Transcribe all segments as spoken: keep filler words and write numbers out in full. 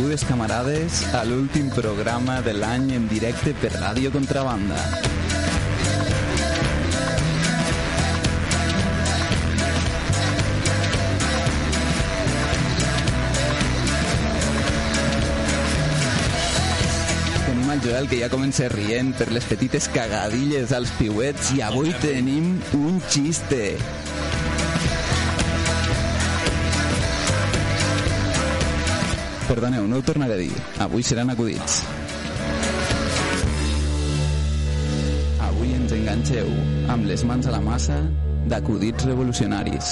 benvingudes, camarades, a l'últim programa de l'any en directe per Ràdio Contrabanda. Tenim el Joel, que ja comença rient per les petites cagadilles als piuets, i avui tenim un xiste. Perdoneu, no ho tornaré a dir. Avui seran acudits. Avui ens enganxeu amb les mans a la massa d'acudits revolucionaris.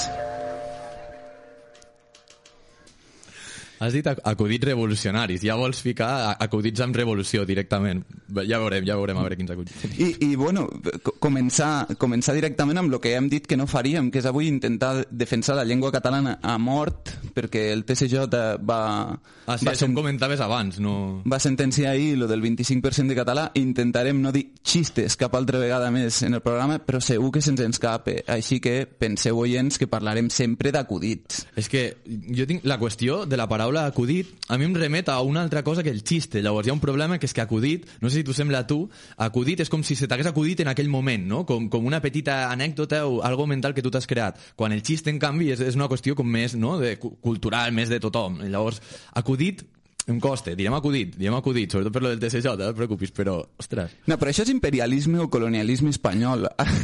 Has dit acudits revolucionaris. Ja vols ficar acudits amb revolució directament. Ja veurem, ja veurem a veure quins acudits. I, i bueno, començar, començar directament amb el que hem dit que no faríem, que és avui intentar defensar la llengua catalana a mort, perquè el T S J va... Ah, sí, va això em comentaves abans, no... Va sentenciar ahir lo del vint-i-cinc per cent de català. Intentarem no dir xistes cap altra vegada més en el programa, però segur que se'ns escape. Així que penseu, oients, que parlarem sempre d'acudits. És que jo tinc la qüestió de la paraula acudit, a mi em remet a una altra cosa que el xiste. Llavors hi ha un problema, que és que acudit, no sé si t'ho sembla a tu, acudit és com si se t'hagués acudit en aquell moment, no? Com, com una petita anècdota o algo mental que tu t'has creat. Quan el xiste, en canvi, és, és una qüestió com més, no?, de, cultural, més de tothom. Llavors, acudit em costa, direm acudit, direm acudit, sobretot per lo del T S J, no et preocupis, però, ostres... No, però això és imperialisme o colonialisme espanyol.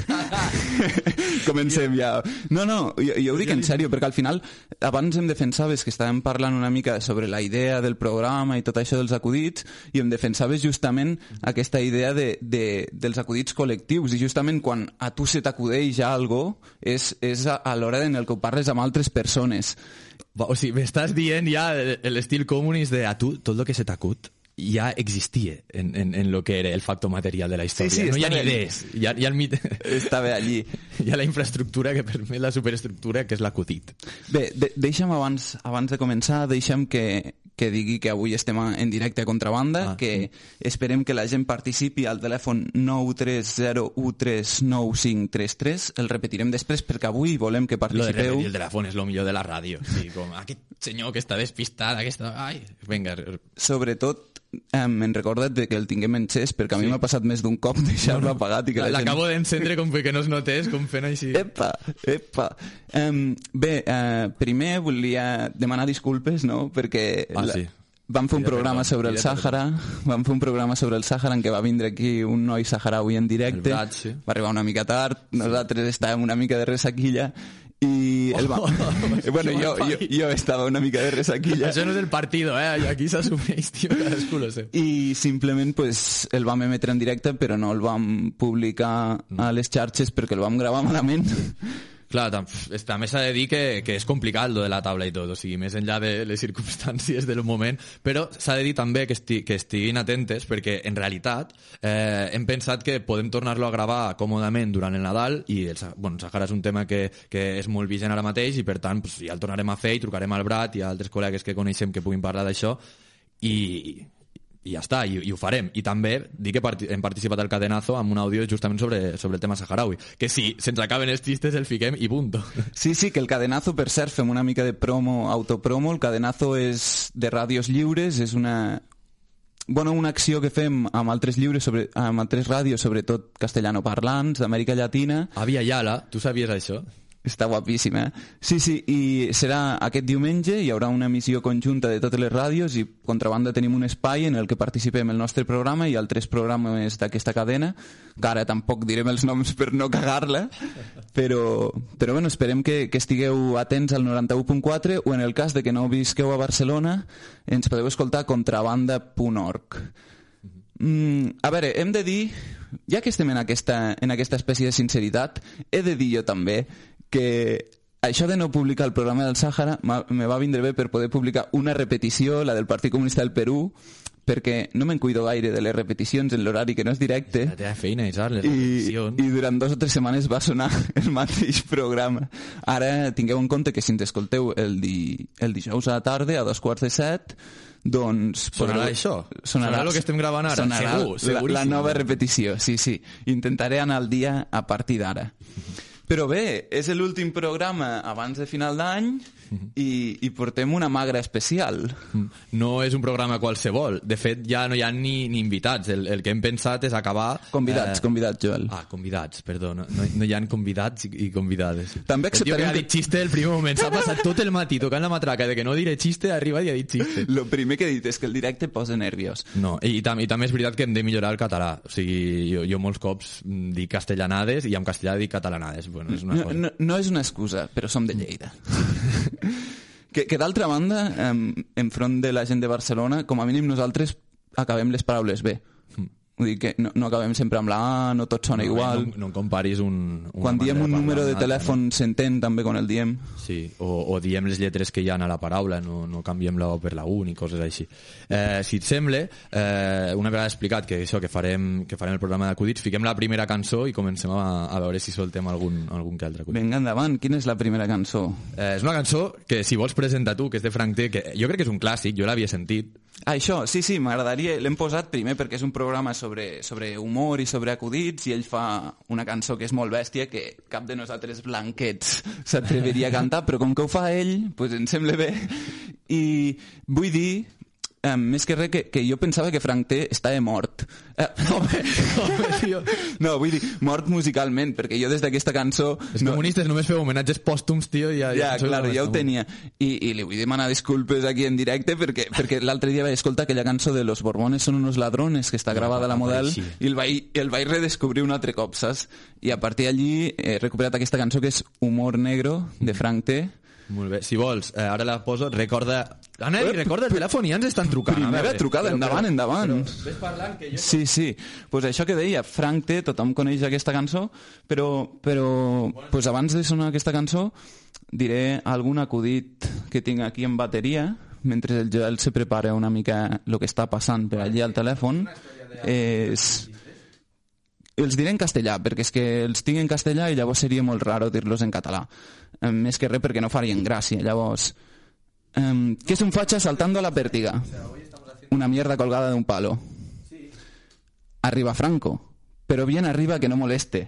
Comencem ja. No, no, jo, jo ho dic en sèrio, perquè al final, abans em defensaves que estàvem parlant una mica sobre la idea del programa i tot això dels acudits, i em defensaves justament aquesta idea de, de, dels acudits col·lectius, i justament quan a tu se t'acudeix ja algo, és, és a, a l'hora en el que ho parles amb altres persones. O sigui, m'estàs dient ja l'estil comunista de a tu, tot el que se t'acut ja existia en, en, en lo que era el factor material de la història. Sí, sí, no hi ha ni idees. Hi ha, hi ha el mit... Estava allí. Hi ha la infraestructura que permet la superestructura, que és l'acudit. Bé, de, deixa'm abans, abans de començar, deixa'm que, que digui que avui estem en directe a Contrabanda, ah, que sí. Esperem que la gent participi al telèfon nou tres zero u tres nou cinc tres tres. El repetirem després perquè avui volem que participeu. Lo de repetir el telèfon és lo millor de la ràdio. Sí, com aquest senyor que està despistat, aquesta... Ai, vinga. Sobretot, eh, me'n recorda't que el tinguem encès, perquè a mi sí. M'ha passat més d'un cop deixar-lo no, no. apagat. I que l'acabo gent... d'encendre com que no es notés, com fent així. Epa, epa. Um, bé, uh, primer volia demanar disculpes, no?, perquè... Ah, sí. Vam fer un programa sobre el Sàhara, vam fer un programa sobre el Sàhara en què va vindre aquí un noi saharaui en directe, Brat, sí. Va arribar una mica tard, nosaltres estàvem una mica de resaquilla i el va... Oh, bueno, jo, jo, jo estava una mica de resaquilla. Això no és el partido, eh? Aquí s'assumeix, tio, cadascú lo sé. I simplement pues, el vam emetre en directe, però no el vam publicar a les xarxes perquè el vam gravar malament. Clar, també s'ha de dir que, que és complicat lo de la taula i tot, o sigui, més enllà de les circumstàncies del moment, però s'ha de dir també que, esti, que estiguin atentes perquè en realitat eh, hem pensat que podem tornar-lo a gravar còmodament durant el Nadal i el, bueno, el Sàhara és un tema que, que és molt vigent ara mateix i per tant pues, ja el tornarem a fer i trucarem al Brat i a altres col·legues que coneixem que puguin parlar d'això i... i ja està, i, i ho farem. I també dic que part hem participat al Cadenazo amb un àudio justament sobre, sobre el tema saharaui, que si se'ns acaben els xistes el fiquem i punto. Sí, sí, que el Cadenazo, per cert, fem una mica de promo, autopromo. El Cadenazo és de ràdios lliures, és una... Bueno, una acció que fem amb altres lliures, sobre, amb altres ràdios, sobretot castellanoparlants, d'Amèrica Llatina. A Via Yala, tu sabies això? Està guapíssim, eh? Sí, sí, i serà aquest diumenge, hi haurà una emissió conjunta de totes les ràdios i Contrabanda tenim un espai en el que participem el nostre programa i altres programes d'aquesta cadena, que ara tampoc direm els noms per no cagar-la, però, però bueno, esperem que, que estigueu atents al noranta-u punt quatre o en el cas de que no visqueu a Barcelona ens podeu escoltar a contrabanda punt org. Mm, a veure, hem de dir, ja que estem en aquesta, en aquesta espècie de sinceritat, he de dir jo també que això de no publicar el programa del Sàhara me va vindre bé per poder publicar una repetició, la del Partit Comunista del Perú, perquè no me'n cuido gaire de les repeticions en l'horari que no és directe. La teva feina, saps? Les I, repeticions. I durant dos o tres setmanes va sonar el mateix programa. Ara tingueu en compte que si ens escolteu el, di, el dijous a la tarda a dos quarts de set, doncs... Sonarà podreu... això? Sonarà, sonarà el que estem gravant ara? Sonarà segur, seguríssim. La, la nova repetició, sí, sí. Intentaré anar al dia a partir d'ara. Però bé, és l'últim programa abans de final d'any i, i portem una magra especial. No és un programa qualsevol. De fet, ja no hi ha ni, ni invitats. El, el que hem pensat és acabar... Convidats, eh... convidats, Joel. Ah, convidats, perdó. No, no hi ha convidats i, i convidades. També acceptarem... El tio que ha dit xiste el primer moment. S'ha passat tot el matí tocant la matraca de que no diré xiste, arriba i ha dit xiste. Lo primer que he dit és que el directe posa nervios. No, i, i, tam i també és veritat que hem de millorar el català. O sigui, jo, jo molts cops dic castellanades i en castellà dic catalanades. Bueno, és una no, cosa. No, no és una excusa, però som de Lleida. que que d'altra banda, eh, enfront de la gent de Barcelona, com a mínim nosaltres acabem les paraules bé. Vull dir que no, no acabem sempre amb la A, no tot sona no, igual. No, no em comparis un... Quan diem un número de telèfon no? S'entén també quan el diem. Sí, o, o diem les lletres que hi ha a la paraula, no, no canviem la O per la U ni coses així. Eh, si et sembla, eh, una vegada explicat que això que farem, que farem el programa d'acudits, fiquem la primera cançó i comencem a, a veure si soltem algun, algun que altre acudit. Vinga, endavant, quina és la primera cançó? Eh, és una cançó que si vols presenta tu, que és de Frank T, que jo crec que és un clàssic, jo l'havia sentit. Ah, això, sí, sí, m'agradaria... L'hem posat primer perquè és un programa sobre, sobre humor i sobre acudits i ell fa una cançó que és molt bèstia que cap de nosaltres blanquets s'atreviria a cantar, però com que ho fa ell, pues em sembla bé. I vull dir... Um, més que res que, que jo pensava que Frank T estava mort. Uh, home, home, tio. No, vull dir, mort musicalment, perquè jo des d'aquesta cançó... Els no... comunistes només feu homenatges pòstums, tio, i ja... Ja, ja clar, ja ho tenia. I, I li vull demanar disculpes aquí en directe perquè, perquè l'altre dia vaig escoltar aquella cançó de Los Borbones son unos ladrones, que està gravada a la Model, i el vaig, el vaig redescobrir un altre cop, saps? I a partir d'allí he recuperat aquesta cançó que és Humor Negro, de Frank T. Molt bé, si vols, eh, ara la poso, recorda... Anel, eh, recorda el telèfon i ja ens estan trucant. Primera trucada, però, endavant, però, endavant. Però, ves parlant que jo... Sí, sí, pues això que deia, Frank T, tothom coneix aquesta cançó, però, però pues abans de sonar aquesta cançó diré algun acudit que tinc aquí en bateria, mentre el Joel se prepara una mica el que està passant per allí al telèfon. És... Els diré en castellà, perquè és que els tinc en castellà i llavors seria molt raro dir-los en català. Um, més que res perquè no farien gràcia. Llavors, um, ¿qué es un facha saltando a la pértiga? Una mierda colgada de un palo. Arriba Franco, pero bien arriba que no moleste.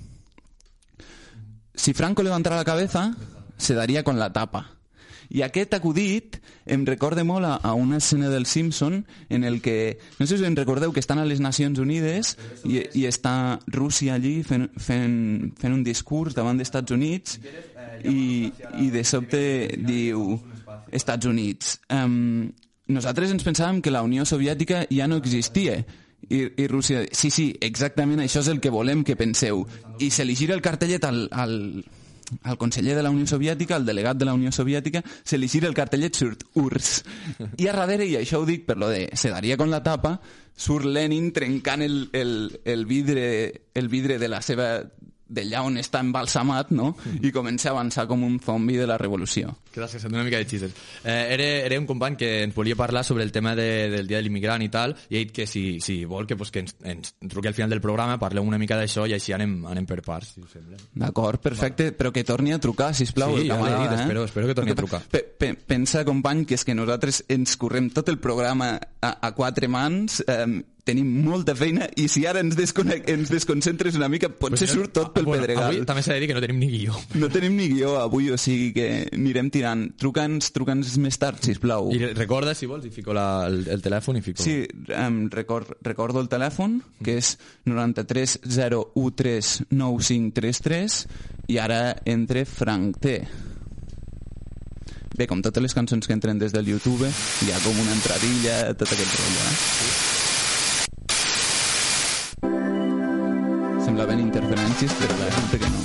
Si Franco levantara la cabeza, se daría con la tapa. I aquest acudit em recorda molt a, a una escena del Simpson en el que, no sé si en recordeu, que estan a les Nacions Unides i, i està Rússia allí fent, fent, fent un discurs davant dels Estats Units i, i de sobte diu Estats Units. Um, nosaltres ens pensàvem que la Unió Soviètica ja no existia i, i Rússia, sí, sí, exactament això és el que volem que penseu. I se li gira el cartellet al... al al conseller de la Unió Soviètica, al delegat de la Unió Soviètica, se li gira el cartellet, surt U R S S. I a darrere, i això ho dic per lo de se daria con la tapa, surt Lenin trencant el, el, el, vidre, el vidre de la seva... d'allà on està embalsamat, no? I comença a avançar com un zombi de la revolució. Quedas que una mica de xistes. Eh, era, era un company que ens volia parlar sobre el tema de, del Dia de l'Immigrant i tal, i ha dit que si, si vol que, pues, que ens, ens truqui al final del programa, parlem una mica d'això i així anem, anem per parts, si us sembla. D'acord, perfecte, però que torni a trucar, sisplau. Sí, ja l'he dit, eh? espero, espero que torni a trucar. Pe, pe, pensa, company, que és que nosaltres ens correm tot el programa a, a quatre mans, eh, tenim molta feina i si ara ens, ens desconcentres una mica potser pues surt tot pel bueno, pedregal. Avui també s'ha de dir que no tenim ni guió. No tenim ni guió avui, o sigui que anirem tirant. Truca'ns, truca'ns més tard, sisplau. I recorda, si vols, i fico la, el, el telèfon i fico... Sí, um, record, recordo el telèfon, que és noranta-tres zero u tres nou cinc tres tres i ara entre Frank T. Bé, com totes les cançons que entren des del YouTube, hi ha com una entradilla, tot aquest rotllo, eh? Sí. Semblaven interferències, però resulta que no.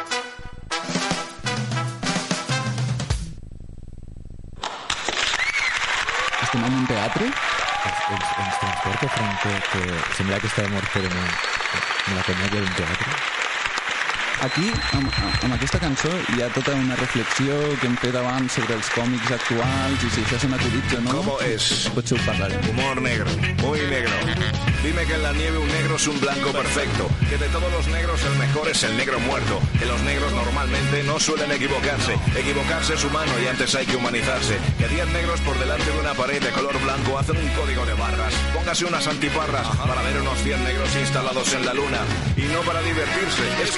Estem en un teatre? Ens, ens, ens transporta, Frank, que, que sembla que estava mort per una, una comèdia d'un teatre. Aquí, amb, amb aquesta cançó, hi ha tota una reflexió que hem fet abans sobre els còmics actuals i si això són acudits o no. ¿Cómo es? Potser ho parlarem. Humor negro, muy negro. Dime que en la nieve un negro es un blanco perfecto, que de todos los negros el mejor es el negro muerto, que los negros normalmente no suelen equivocarse. Equivocarse es humano y antes hay que humanizarse. Que diez negros por delante de una pared de color blanco hacen un código de barras. Póngase unas antiparras para ver unos cien negros instalados en la luna. Y no para divertirse, es que eso es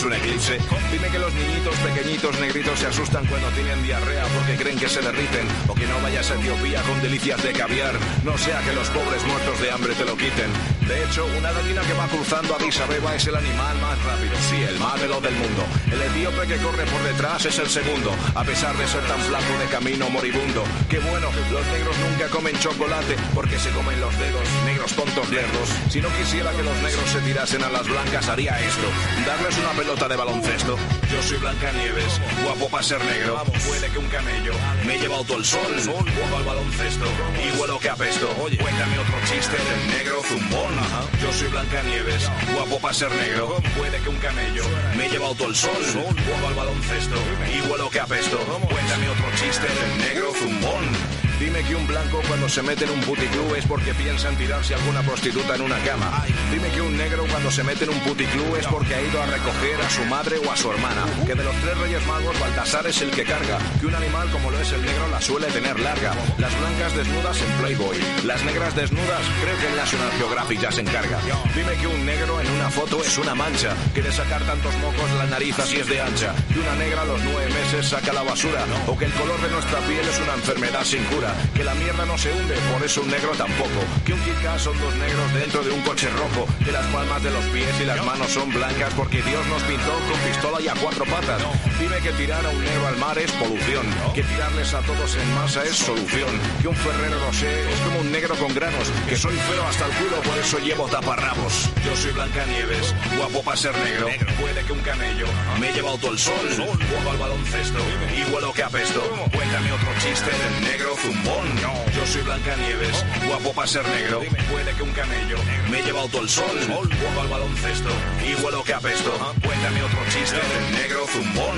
es un eclipse. Dime que los niñitos pequeñitos negritos se asustan cuando tienen diarrea porque creen que se derriten, o que no vayas a Etiopía con delicias de caviar, no sea que los pobres muertos de hambre te lo quiten. De hecho, una gallina que va cruzando Addis Abeba es el animal más rápido, sí, el más veloz del mundo. El etíope que corre por detrás es el segundo, a pesar de ser tan flaco de camino moribundo. Qué bueno, los negros nunca comen chocolate porque se comen los dedos, negros tontos lerdos. Si no quisiera que los negros se tirasen a las blancas, haría esto: darles una pelota de baloncesto. Yo soy Blancanieves, guapo para ser negro. Puede que un camello me he llevado todo el sol, juego al baloncesto y huelo que apesto. Cuéntame otro chiste del negro zumbón. Yo soy Blancanieves, guapo para ser negro. Puede que un camello me he llevado todo el sol, juego al baloncesto y huelo que apesto. Cuéntame otro chiste del negro zumbón. Dime que un blanco cuando se mete en un puticlub es porque piensa en tirarse a alguna prostituta en una cama. Dime que un negro cuando se mete en un puticlub es porque ha ido a recoger a su madre o a su hermana. Que de los tres reyes magos Baltasar es el que carga. Que un animal como lo es el negro la suele tener larga. Las blancas desnudas en Playboy, las negras desnudas creo que en National Geographic ya se encarga. Dime que un negro en una foto es una mancha. Que de sacar tantos mocos la nariz así es de ancha. Que una negra a los nueve meses saca la basura. O que el color de nuestra piel es una enfermedad sin cura. Que la mierda no se hunde, por eso un negro tampoco. Que un Kit Kat son dos negros dentro de un coche rojo. Que las palmas de los pies y las manos son blancas porque Dios nos pintó con pistola y a cuatro patas. Dime que tirar a un negro al mar es polución. Que tirarles a todos en masa es solución. Que un Ferrero Rocher es como un negro con granos. Que soy feo hasta el culo, por eso llevo taparrabos. Yo soy Blancanieves, guapo para ser negro. Puede que un camello me he llevado todo el sol, juego al baloncesto y huelo que apesto. Cuéntame otro chiste del negro zumbón. Yo soy Blancanieves, guapo para ser negro. Puede que un camello me he llevado todo el sol, juego al baloncesto y huelo que apesto. Cuéntame otro chiste del negro zumbón.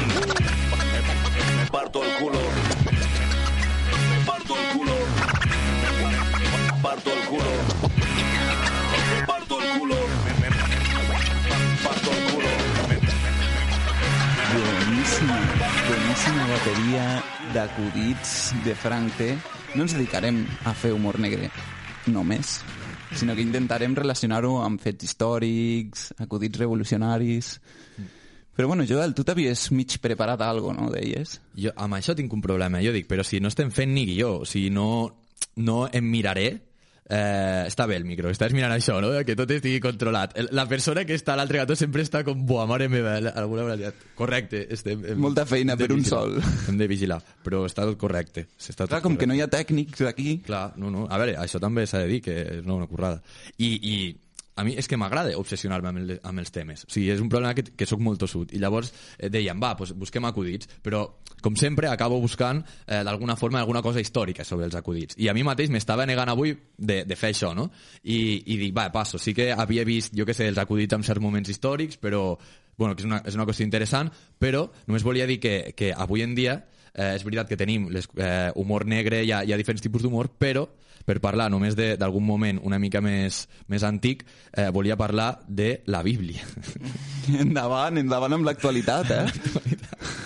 Me parto el culo. Me parto el culo. Me parto el culo. Me parto el culo. Me parto el culo. Boníssima, boníssima bateria d'acudits de Frank T. No ens dedicarem a fer humor negre només, sinó que intentarem relacionar-ho amb fets històrics, acudits revolucionaris. Però bueno, Joel, tu t'havies mig preparat algo, no, deies? Jo amb això tinc un problema. Jo dic, però si no estem fent ni guió, o sigui, no, no em miraré. Eh, està bé el micro, estàs mirant això, no? Que tot estigui controlat. La persona que està a l'altre gató sempre està com, buah, mare meva, alguna vegada. Correcte. Estem, hem, molta feina per un sol. Hem de vigilar, però està tot correcte. Està tot Clar, com correcte. que no hi ha tècnics aquí. Clar, no, no. A veure, això també s'ha de dir, que és una currada. I, i a mi és que m'agrada obsessionar-me amb, el, amb els temes. O sigui, és un problema que, que sóc molt tossut. I llavors eh, dèiem, va, doncs busquem acudits, però com sempre acabo buscant eh, d'alguna forma alguna cosa històrica sobre els acudits. I a mi mateix m'estava negant avui de, de fer això, no? I, i dic, va, passo. Sí que havia vist, jo què sé, els acudits en certs moments històrics, però, bueno, que és una, és una qüestió interessant, però només volia dir que, que avui en dia eh, és veritat que tenim les, eh, humor negre, hi ha, hi ha diferents tipus d'humor, però per parlar només d'algun moment una mica més, més antic, eh, volia parlar de la Bíblia. Endavant, endavant amb l'actualitat, eh?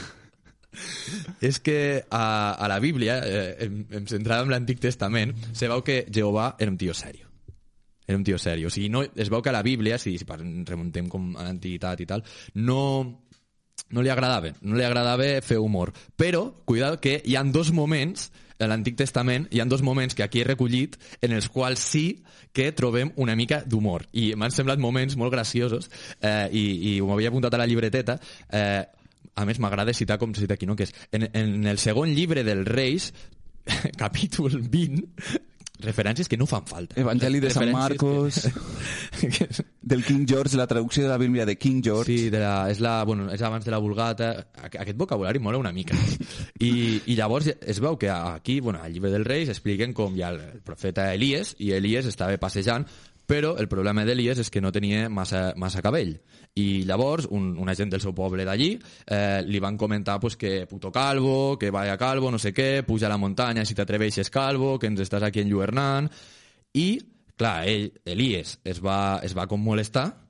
És que a, a la Bíblia, eh, em, em centrava en l'Antic Testament, se veu que Jehovà era un tio serio. Era un tio serio. O sigui, no, es veu que a la Bíblia, si, si remuntem com a l'antiguitat i tal, no, no li agradava, no li agradava fer humor. Però, cuidado, que hi ha dos moments a l'Antic Testament, hi ha dos moments que aquí he recollit en els quals sí que trobem una mica d'humor. I m'han semblat moments molt graciosos eh, i, i ho m'havia apuntat a la llibreteta. Eh, a més, m'agrada citar com se cita aquí, no? Que és en, en el segon llibre dels Reis, capítol vint, referències que no fan falta. Evangeli de Sant Marcos, que... del King George, la traducció de la Bíblia de King George. Sí, de la, és, la, bueno, és abans de la Vulgata. Aquest vocabulari mola una mica. I, i llavors es veu que aquí, bueno, al llibre dels Reis, expliquen com hi ha el profeta Elies, i Elies estava passejant, però el problema d'Elies és que no tenia massa, massa cabell. I llavors un, una gent del seu poble d'allí eh, li van comentar pues, que puto calvo, que vaya calvo, no sé què, puja a la muntanya si t'atreveixes calvo, que ens estàs aquí enlluernant. I, clar, ell, Elies, es va, es va com molestar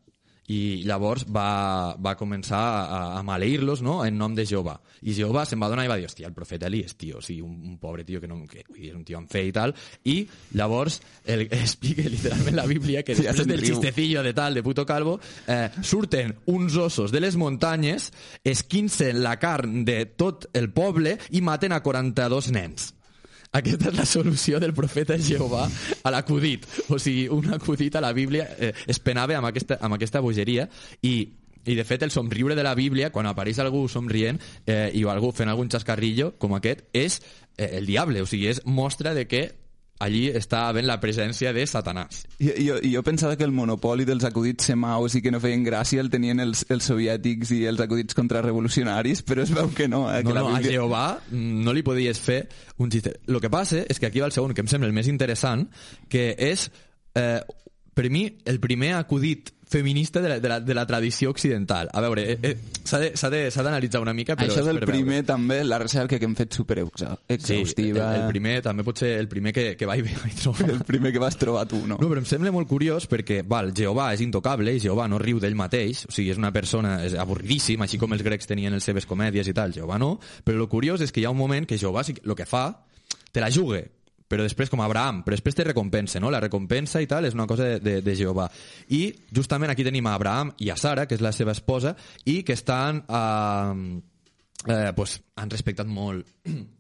i llavors va, va començar a, a maleir-los, no?, en nom de Jehovà. I Jehovà se'n va donar i va dir, hòstia, el profeta Elies, tio, o sigui, un, un pobre tio que, no, que és un tio en fe i tal, i llavors el, explica literalment la Bíblia que després sí, del xistecillo de tal, de puto calvo, eh, surten uns ossos de les muntanyes, esquincen la carn de tot el poble i maten a quaranta-dos nens. Aquesta és la solució del profeta Jehovà a l'acudit. O sigui, un acudit a la Bíblia eh, es penava amb aquesta, amb aquesta bogeria i, i, de fet, el somriure de la Bíblia, quan apareix algú somrient eh, i algú fent algun xascarrillo com aquest, és eh, el diable. O sigui, és mostra de que allí està havent la presència de Satanàs. I, jo, jo pensava que el monopoli dels acudits semaus i que no feien gràcia el tenien els, els soviètics i els acudits contrarrevolucionaris, però es veu que no. Eh, que no, no, Bíblia... a Jehovà no li podies fer un xiste. El que passa és que aquí va el segon, que em sembla el més interessant, que és, eh, per mi, el primer acudit feminista de la, de la, de la tradició occidental. A veure, eh, eh, s'ha d'analitzar una mica, però això del per primer veure. També, la recerca que hem fet super exhaustiva. Sí, el, el primer també pot ser el primer que, que vaig, vaig trobar. El primer que vas trobar tu, no? No, però em sembla molt curiós perquè, val, Jehovà és intocable i Jehovà no riu d'ell mateix, o sigui, és una persona és avorridíssima, així com els grecs tenien les seves comèdies i tal, Jehovà no, però el curiós és que hi ha un moment que Jehovà el que fa, te la juga, però després com Abraham, però després té recompensa, no? La recompensa i tal és una cosa de, de, de Jehovà. I justament aquí tenim a Abraham i a Sara, que és la seva esposa, i que estan eh, eh, pues, han respectat molt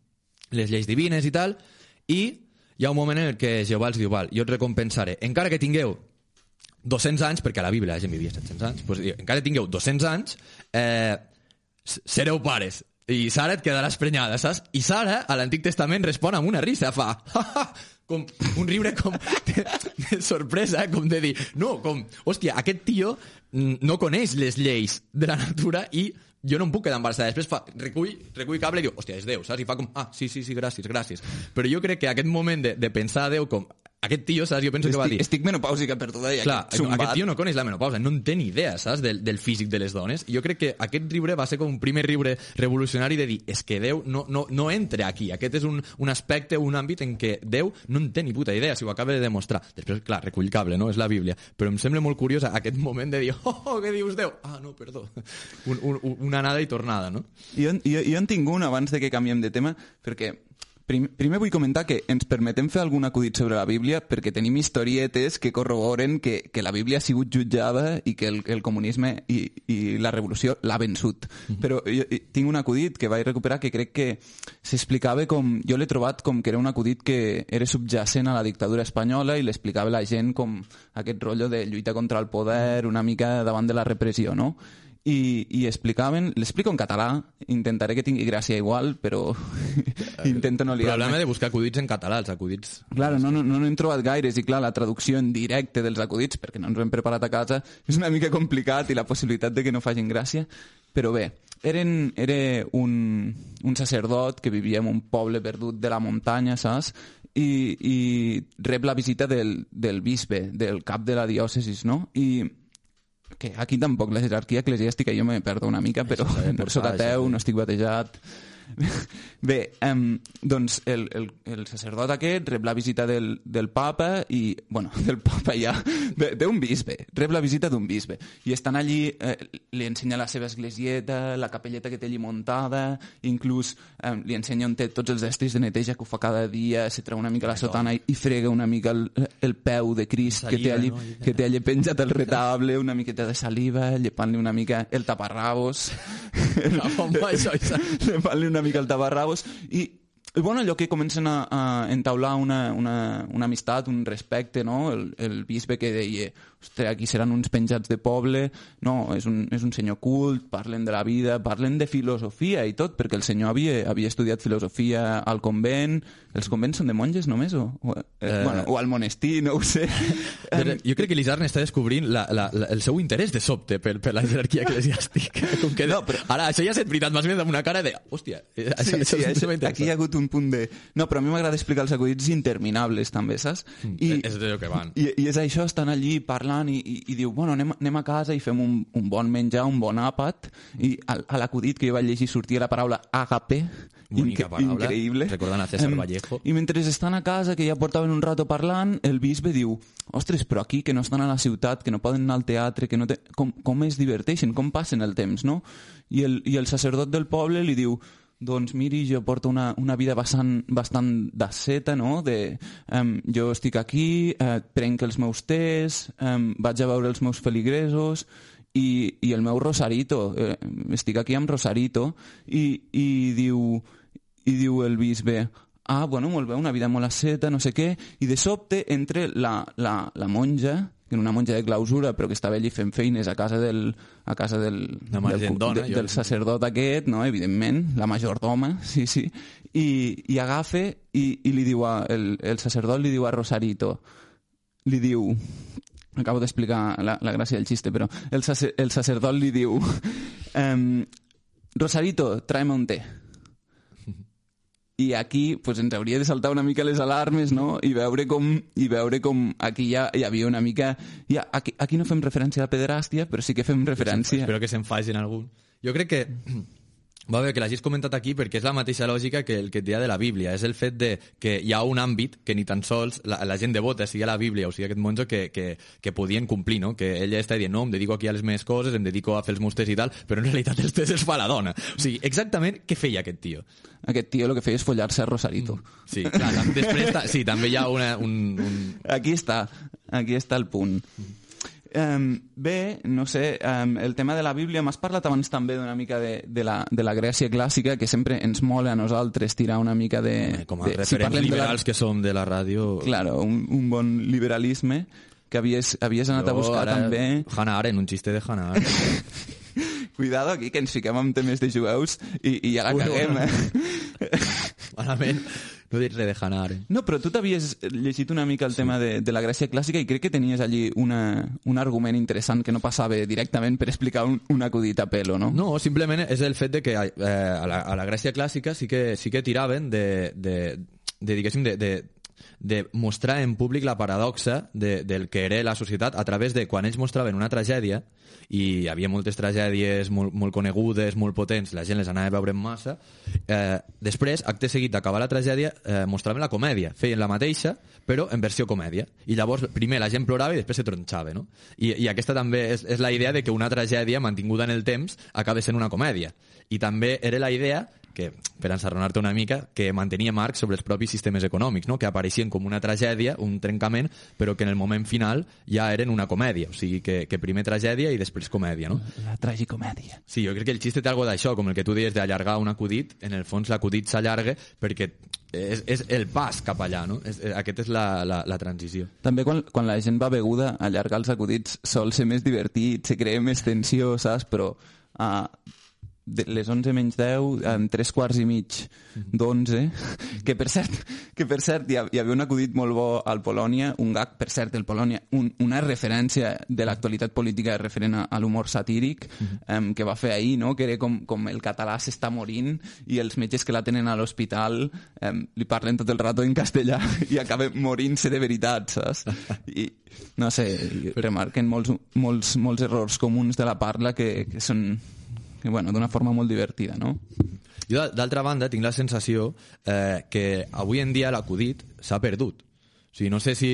les lleis divines i tal, i hi ha un moment en què Jehovà els diu, val, jo et recompensaré, encara que tingueu dos-cents anys, perquè a la Bíblia la gent vivia set-cents anys, pues, encara que tingueu dos-cents anys, eh, sereu pares. I Sara et quedarà esprenyada, saps? I Sara, a l'Antic Testament, respon amb una risa, fa... com un riure com de, de sorpresa, com de dir... No, com... Hòstia, aquest tio no coneix les lleis de la natura i jo no em puc quedar embarassada. Després fa, recull, recull cable i diu, hòstia, és Déu, saps? I fa com, ah, sí, sí, sí, gràcies, gràcies. Però jo crec que aquest moment de, de pensar a Déu com... Aquest tio, saps? Jo penso estic, que va dir... Estic menopàusica per tot allà. Clar, aquest, aquest tio no coneix la menopausa, no en té ni idea, saps? Del, del físic de les dones. I jo crec que aquest riure va ser com un primer riure revolucionari de dir, és que Déu no, no, no entra aquí. Aquest és un, un aspecte, un àmbit en què Déu no en té ni puta idea, si ho acaba de demostrar. Després, clar, recull cable, no? És la Bíblia. Però em sembla molt curiós aquest moment de dir, oh, oh què dius Déu? Ah, no, perdó. Un, un, una anada i tornada, no? Jo, jo, jo en tinc un abans de que canviem de tema, perquè... Primer vull comentar que ens permetem fer algun acudit sobre la Bíblia perquè tenim historietes que corroboren que, que la Bíblia ha sigut jutjada i que el, el comunisme i, i la revolució l'ha vençut. Mm-hmm. Però jo tinc un acudit que vaig recuperar que crec que s'explicava com... Jo l'he trobat com que era un acudit que era subjacent a la dictadura espanyola i l'explicava la gent com aquest rotllo de lluita contra el poder, una mica davant de la repressió, no? I, i explicaven, l'explico en català, intentaré que tingui gràcia igual, però intento no liar-me. Problema de buscar acudits en català, els acudits... Claro, no, no, no n'hem trobat gaires i clar, la traducció en directe dels acudits, perquè no ens ho hem preparat a casa, és una mica complicat i la possibilitat de que no facin gràcia, però bé, eren, era un, un sacerdot que vivia en un poble perdut de la muntanya, saps? I, i rep la visita del, del bisbe, del cap de la diòcesis, no? I que aquí tampoc la jerarquia eclesiàstica jo me perdo una mica, però no soc ateu, no estic batejat. Bé, um, doncs el, el, el sacerdot aquest rep la visita del, del papa i, bueno, del papa ja, d'un bisbe, rep la visita d'un bisbe i estan allí, eh, li ensenya la seva esglesieta, la capelleta que té allí muntada, inclús eh, li ensenya on té tots els estris de neteja que ho fa cada dia, se treu una mica la sotana i, i frega una mica el, el peu de Crist que té allí, que té allí penjat el retable, una miqueta de saliva, llepant-li una mica el taparrabos, llepant-li una mica el taparrabos i, i bueno, allò que comencen a, a entaular una, una, una amistat, un respecte, no? El, el bisbe que deia, ostres, aquí seran uns penjats de poble, no, és un, és un senyor cult, parlen de la vida, parlen de filosofia i tot, perquè el senyor havia, havia estudiat filosofia al convent, els convents són de monges només, o, o, eh, eh, bueno, o al monestir, no ho sé. Jo crec que l'Isarn està descobrint la, la, la, el seu interès de sobte per, per la jerarquia eclesiàstica. Com que de... no, però... Ara, això ja ha estat veritat, més ben amb una cara de, hòstia, això, sí, això sí, això, aquí hi ha hagut un punt de... No, però a mi m'agrada explicar els acudits interminables, també, saps? I, és de lo que van. I, i és això, estan allí parlant i, i, i diu, bueno, anem, anem a casa i fem un, un bon menjar, un bon àpat, i a, a l'acudit que jo vaig llegir sortia la paraula agape, bonica paraula, increïble. Recordant a César Vallejo. I mentre estan a casa, que ja portaven un rato parlant, el bisbe diu, ostres, però aquí, que no estan a la ciutat, que no poden anar al teatre, que no te... com, com es diverteixen, com passen el temps, no? I el, i el sacerdot del poble li diu, doncs miri, jo porto una, una vida bastant, bastant d'asceta, no? De, um, jo estic aquí, uh, prenc els meus tés, um, vaig a veure els meus feligresos i, i el meu rosarito, uh, estic aquí amb rosarito, i, i, diu, i diu el bisbe, ah, bueno, molt bé, una vida molt asceta, no sé què, i de sobte entre la, la, la monja, que era una monja de clausura, però que estava allí fent feines a casa del, a casa del, del, dona, de, del sacerdot aquest, no? Evidentment, la majordoma, sí, sí, i, i agafa i, i li diu a, el, el sacerdot li diu a Rosarito, li diu, acabo d'explicar la, la gràcia del xiste, però el, sacer, el sacerdot li diu, um, Rosarito, tráeme un té. I aquí pues, ens hauria de saltar una mica les alarmes, no? I veure com, i veure com aquí ja hi havia una mica... Ja, aquí, aquí no fem referència a la pederàstia, però sí que fem referència... Espero que se'n facin algun. Jo crec que... Va bé, que l'hagis comentat aquí perquè és la mateixa lògica que el que et deia de la Bíblia. És el fet de que hi ha un àmbit que ni tan sols la, la gent devota, sigui a la Bíblia o sigui aquest monjo, que, que, que podien complir, no? Que ella està dient, no, em dedico aquí a les meves coses, em dedico a fer els meus tés i tal, però en realitat els tés els fa la dona. O sigui, exactament què feia aquest tio? Aquest tio el que feia és follar-se a Rosarito. Sí, clar, després sí, també hi ha una, un, un... Aquí està, aquí està el punt. Um, bé, no sé, um, el tema de la Bíblia, m'has parlat abans també d'una mica de, de, la, de la Grècia clàssica, que sempre ens mola a nosaltres tirar una mica de... Com a de, referents si liberals la... que som de la ràdio... Claro, un, un bon liberalisme que havies, havies anat jo, a buscar ara, també... Hannah Arendt, un xiste de Hannah Arendt. Cuidado aquí, que ens fiquem amb temes de jueus i, i ja la caguem, eh? Malament, no dic res de Hannah Arendt. No, però tu t'havies llegit una mica el sí. tema de, de la Grècia clàssica i crec que tenies allí una, un argument interessant que no passava directament per explicar un, un acudit a pelo, no? No, simplement és el fet de que eh, a, la, a la Grècia clàssica sí que, sí que tiraven de, de, de diguéssim, de, de de mostrar en públic la paradoxa de, del que era la societat a través de quan ells mostraven una tragèdia, i hi havia moltes tragèdies molt, molt conegudes, molt potents, la gent les anava a veure en massa, eh, després, acte seguit d'acabar la tragèdia, eh, mostraven la comèdia, feien la mateixa però en versió comèdia, i llavors primer la gent plorava i després se tronxava, no? I, i aquesta també és, és la idea de que una tragèdia mantinguda en el temps acaba sent una comèdia, i també era la idea que, per ensarronar-te una mica, que mantenia Marx sobre els propis sistemes econòmics, no? Que apareixien com una tragèdia, un trencament, però que en el moment final ja eren una comèdia, o sigui, que, que primer tragèdia i després comèdia, no? La tragicomèdia. Sí, jo crec que el xiste té alguna d'això, com el que tu deies d'allargar un acudit, en el fons l'acudit s'allarga perquè és, és el pas cap allà, no? És, aquest és la, la, la transició. També quan, quan la gent va beguda, allargar els acudits sol ser més divertit, se crea més tensió, saps? Però... Uh, de les onze menys deu, en tres quarts i mig d'onze, que per cert, que per cert hi havia un acudit molt bo al Polònia, un gag, per cert, del Polònia, un, una referència de l'actualitat política referent a, a l'humor satíric, um, que va fer ahir, no? Que era com, com el català s'està morint i els metges que la tenen a l'hospital um, li parlen tot el rato en castellà i acaba morint-se de veritat, saps? I, no sé, remarquen molts, molts, molts errors comuns de la parla que, que són... que, bueno, d'una forma molt divertida, no? Jo, d'altra banda, tinc la sensació eh, que avui en dia l'acudit s'ha perdut. O sigui, no sé si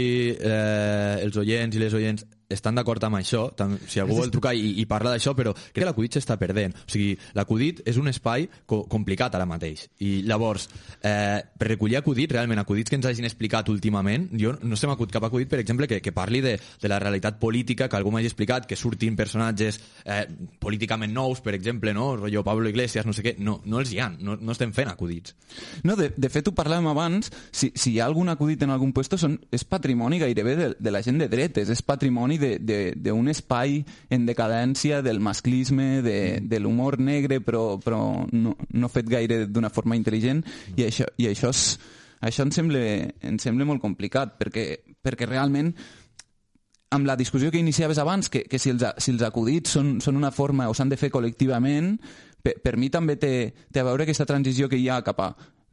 eh, els oients i les oients estan d'acord amb això, tam, si algú vol trucar i, i parlar d'això, però crec que l'acudit s'està perdent. O sigui, l'acudit és un espai co complicat ara mateix. I llavors, eh, per recollir acudits, realment, acudits que ens hagin explicat últimament, jo no se m'acut cap acudit, per exemple, que, que parli de, de la realitat política, que algú m'hagi explicat, que surtin personatges eh, políticament nous, per exemple, no? Rollo Pablo Iglesias, no sé què. No, no els hi ha, no, no estem fent acudits. No, de, de fet, ho parlàvem abans, si, si hi ha algun acudit en algun puesto, són, és patrimoni gairebé de, de la gent de dretes, és patrimoni d'un espai en decadència del masclisme, de, de l'humor negre, però, però no, no fet gaire d'una forma intel·ligent, i això, i això, és, això em, sembla, em sembla molt complicat, perquè, perquè realment amb la discussió que iniciaves abans, que, que si, els, si els acudits són, són una forma o s'han de fer col·lectivament, per, per mi també té, té a veure aquesta transició que hi ha cap a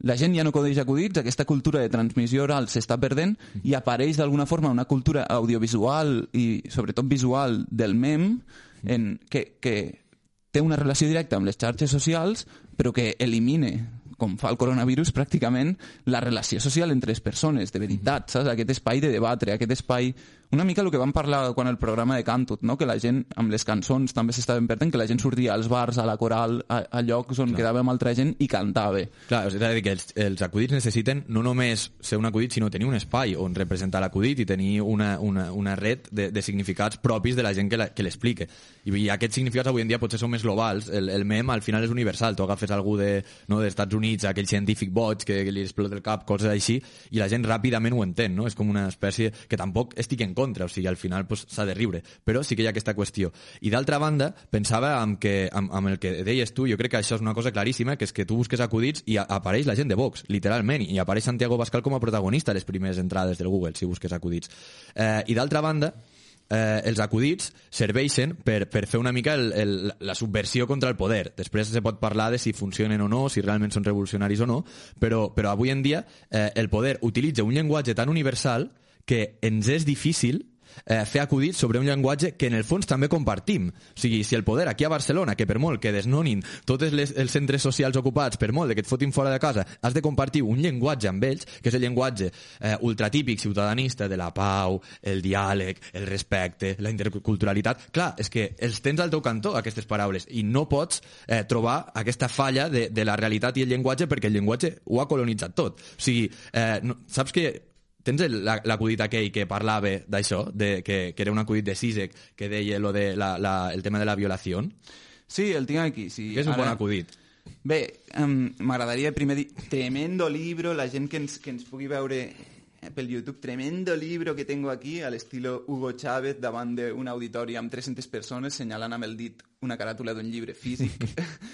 la gent ja no codeix acudits, aquesta cultura de transmissió oral s'està perdent i apareix d'alguna forma una cultura audiovisual i sobretot visual del mem en, que, que té una relació directa amb les xarxes socials però que elimina, com fa el coronavirus, pràcticament la relació social entre les persones, de veritat, saps? Aquest espai de debatre, aquest espai... Una mica el que vam parlar quan el programa de Cantut, no? Que la gent, amb les cançons, també s'estaven perdent, que la gent sortia als bars, a la coral, a, a llocs on Clar. quedava amb altra gent i cantava. Clar, és a dir, que els, els acudits necessiten no només ser un acudit, sinó tenir un espai on representar l'acudit i tenir una, una, una red de, de significats propis de la gent que, la, que l'explique. I, I aquests significats avui en dia potser són més globals. El, el mem al final és universal. Tu agafes algú de, no, dels Estats Units, aquell científic boig que, que li explota el cap, coses així, i la gent ràpidament ho entén, no? És com una espècie que tampoc estic en contra, o sigui, al final pues, s'ha de riure, però sí que hi ha aquesta qüestió. I d'altra banda, pensava amb, que, amb, amb el que deies tu, jo crec que això és una cosa claríssima, que és que tu busques acudits i a, apareix la gent de Vox, literalment, i apareix Santiago Abascal com a protagonista a les primeres entrades del Google, si busques acudits. Eh, I d'altra banda, eh, els acudits serveixen per, per fer una mica el, el, la subversió contra el poder. Després se pot parlar de si funcionen o no, si realment són revolucionaris o no, però, però avui en dia eh, el poder utilitza un llenguatge tan universal que ens és difícil Eh, fer acudits sobre un llenguatge que en el fons també compartim. O sigui, si el poder aquí a Barcelona, que per molt que desnonin tots les, els centres socials ocupats, per molt que et fotin fora de casa, has de compartir un llenguatge amb ells, que és el llenguatge eh, ultratípic ciutadanista de la pau, el diàleg, el respecte, la interculturalitat. Clar, és que els tens al teu cantó, aquestes paraules, i no pots eh, trobar aquesta falla de, de la realitat i el llenguatge, perquè el llenguatge ho ha colonitzat tot. O sigui, eh, no, saps que tens l'acudit aquell que parlava d'això, de, que, que era un acudit de Zizek, que deia lo de la, la, el tema de la violació? Sí, el tinc aquí. Sí. És un Ara... bon acudit. Bé, um, m'agradaria primer dir tremendo libro, la gent que ens, que ens pugui veure pel YouTube, tremendo libro que tengo aquí, al estilo Hugo Chávez, davant d'un auditori amb tres-centes persones, senyalant amb el dit una caràtula d'un llibre físic,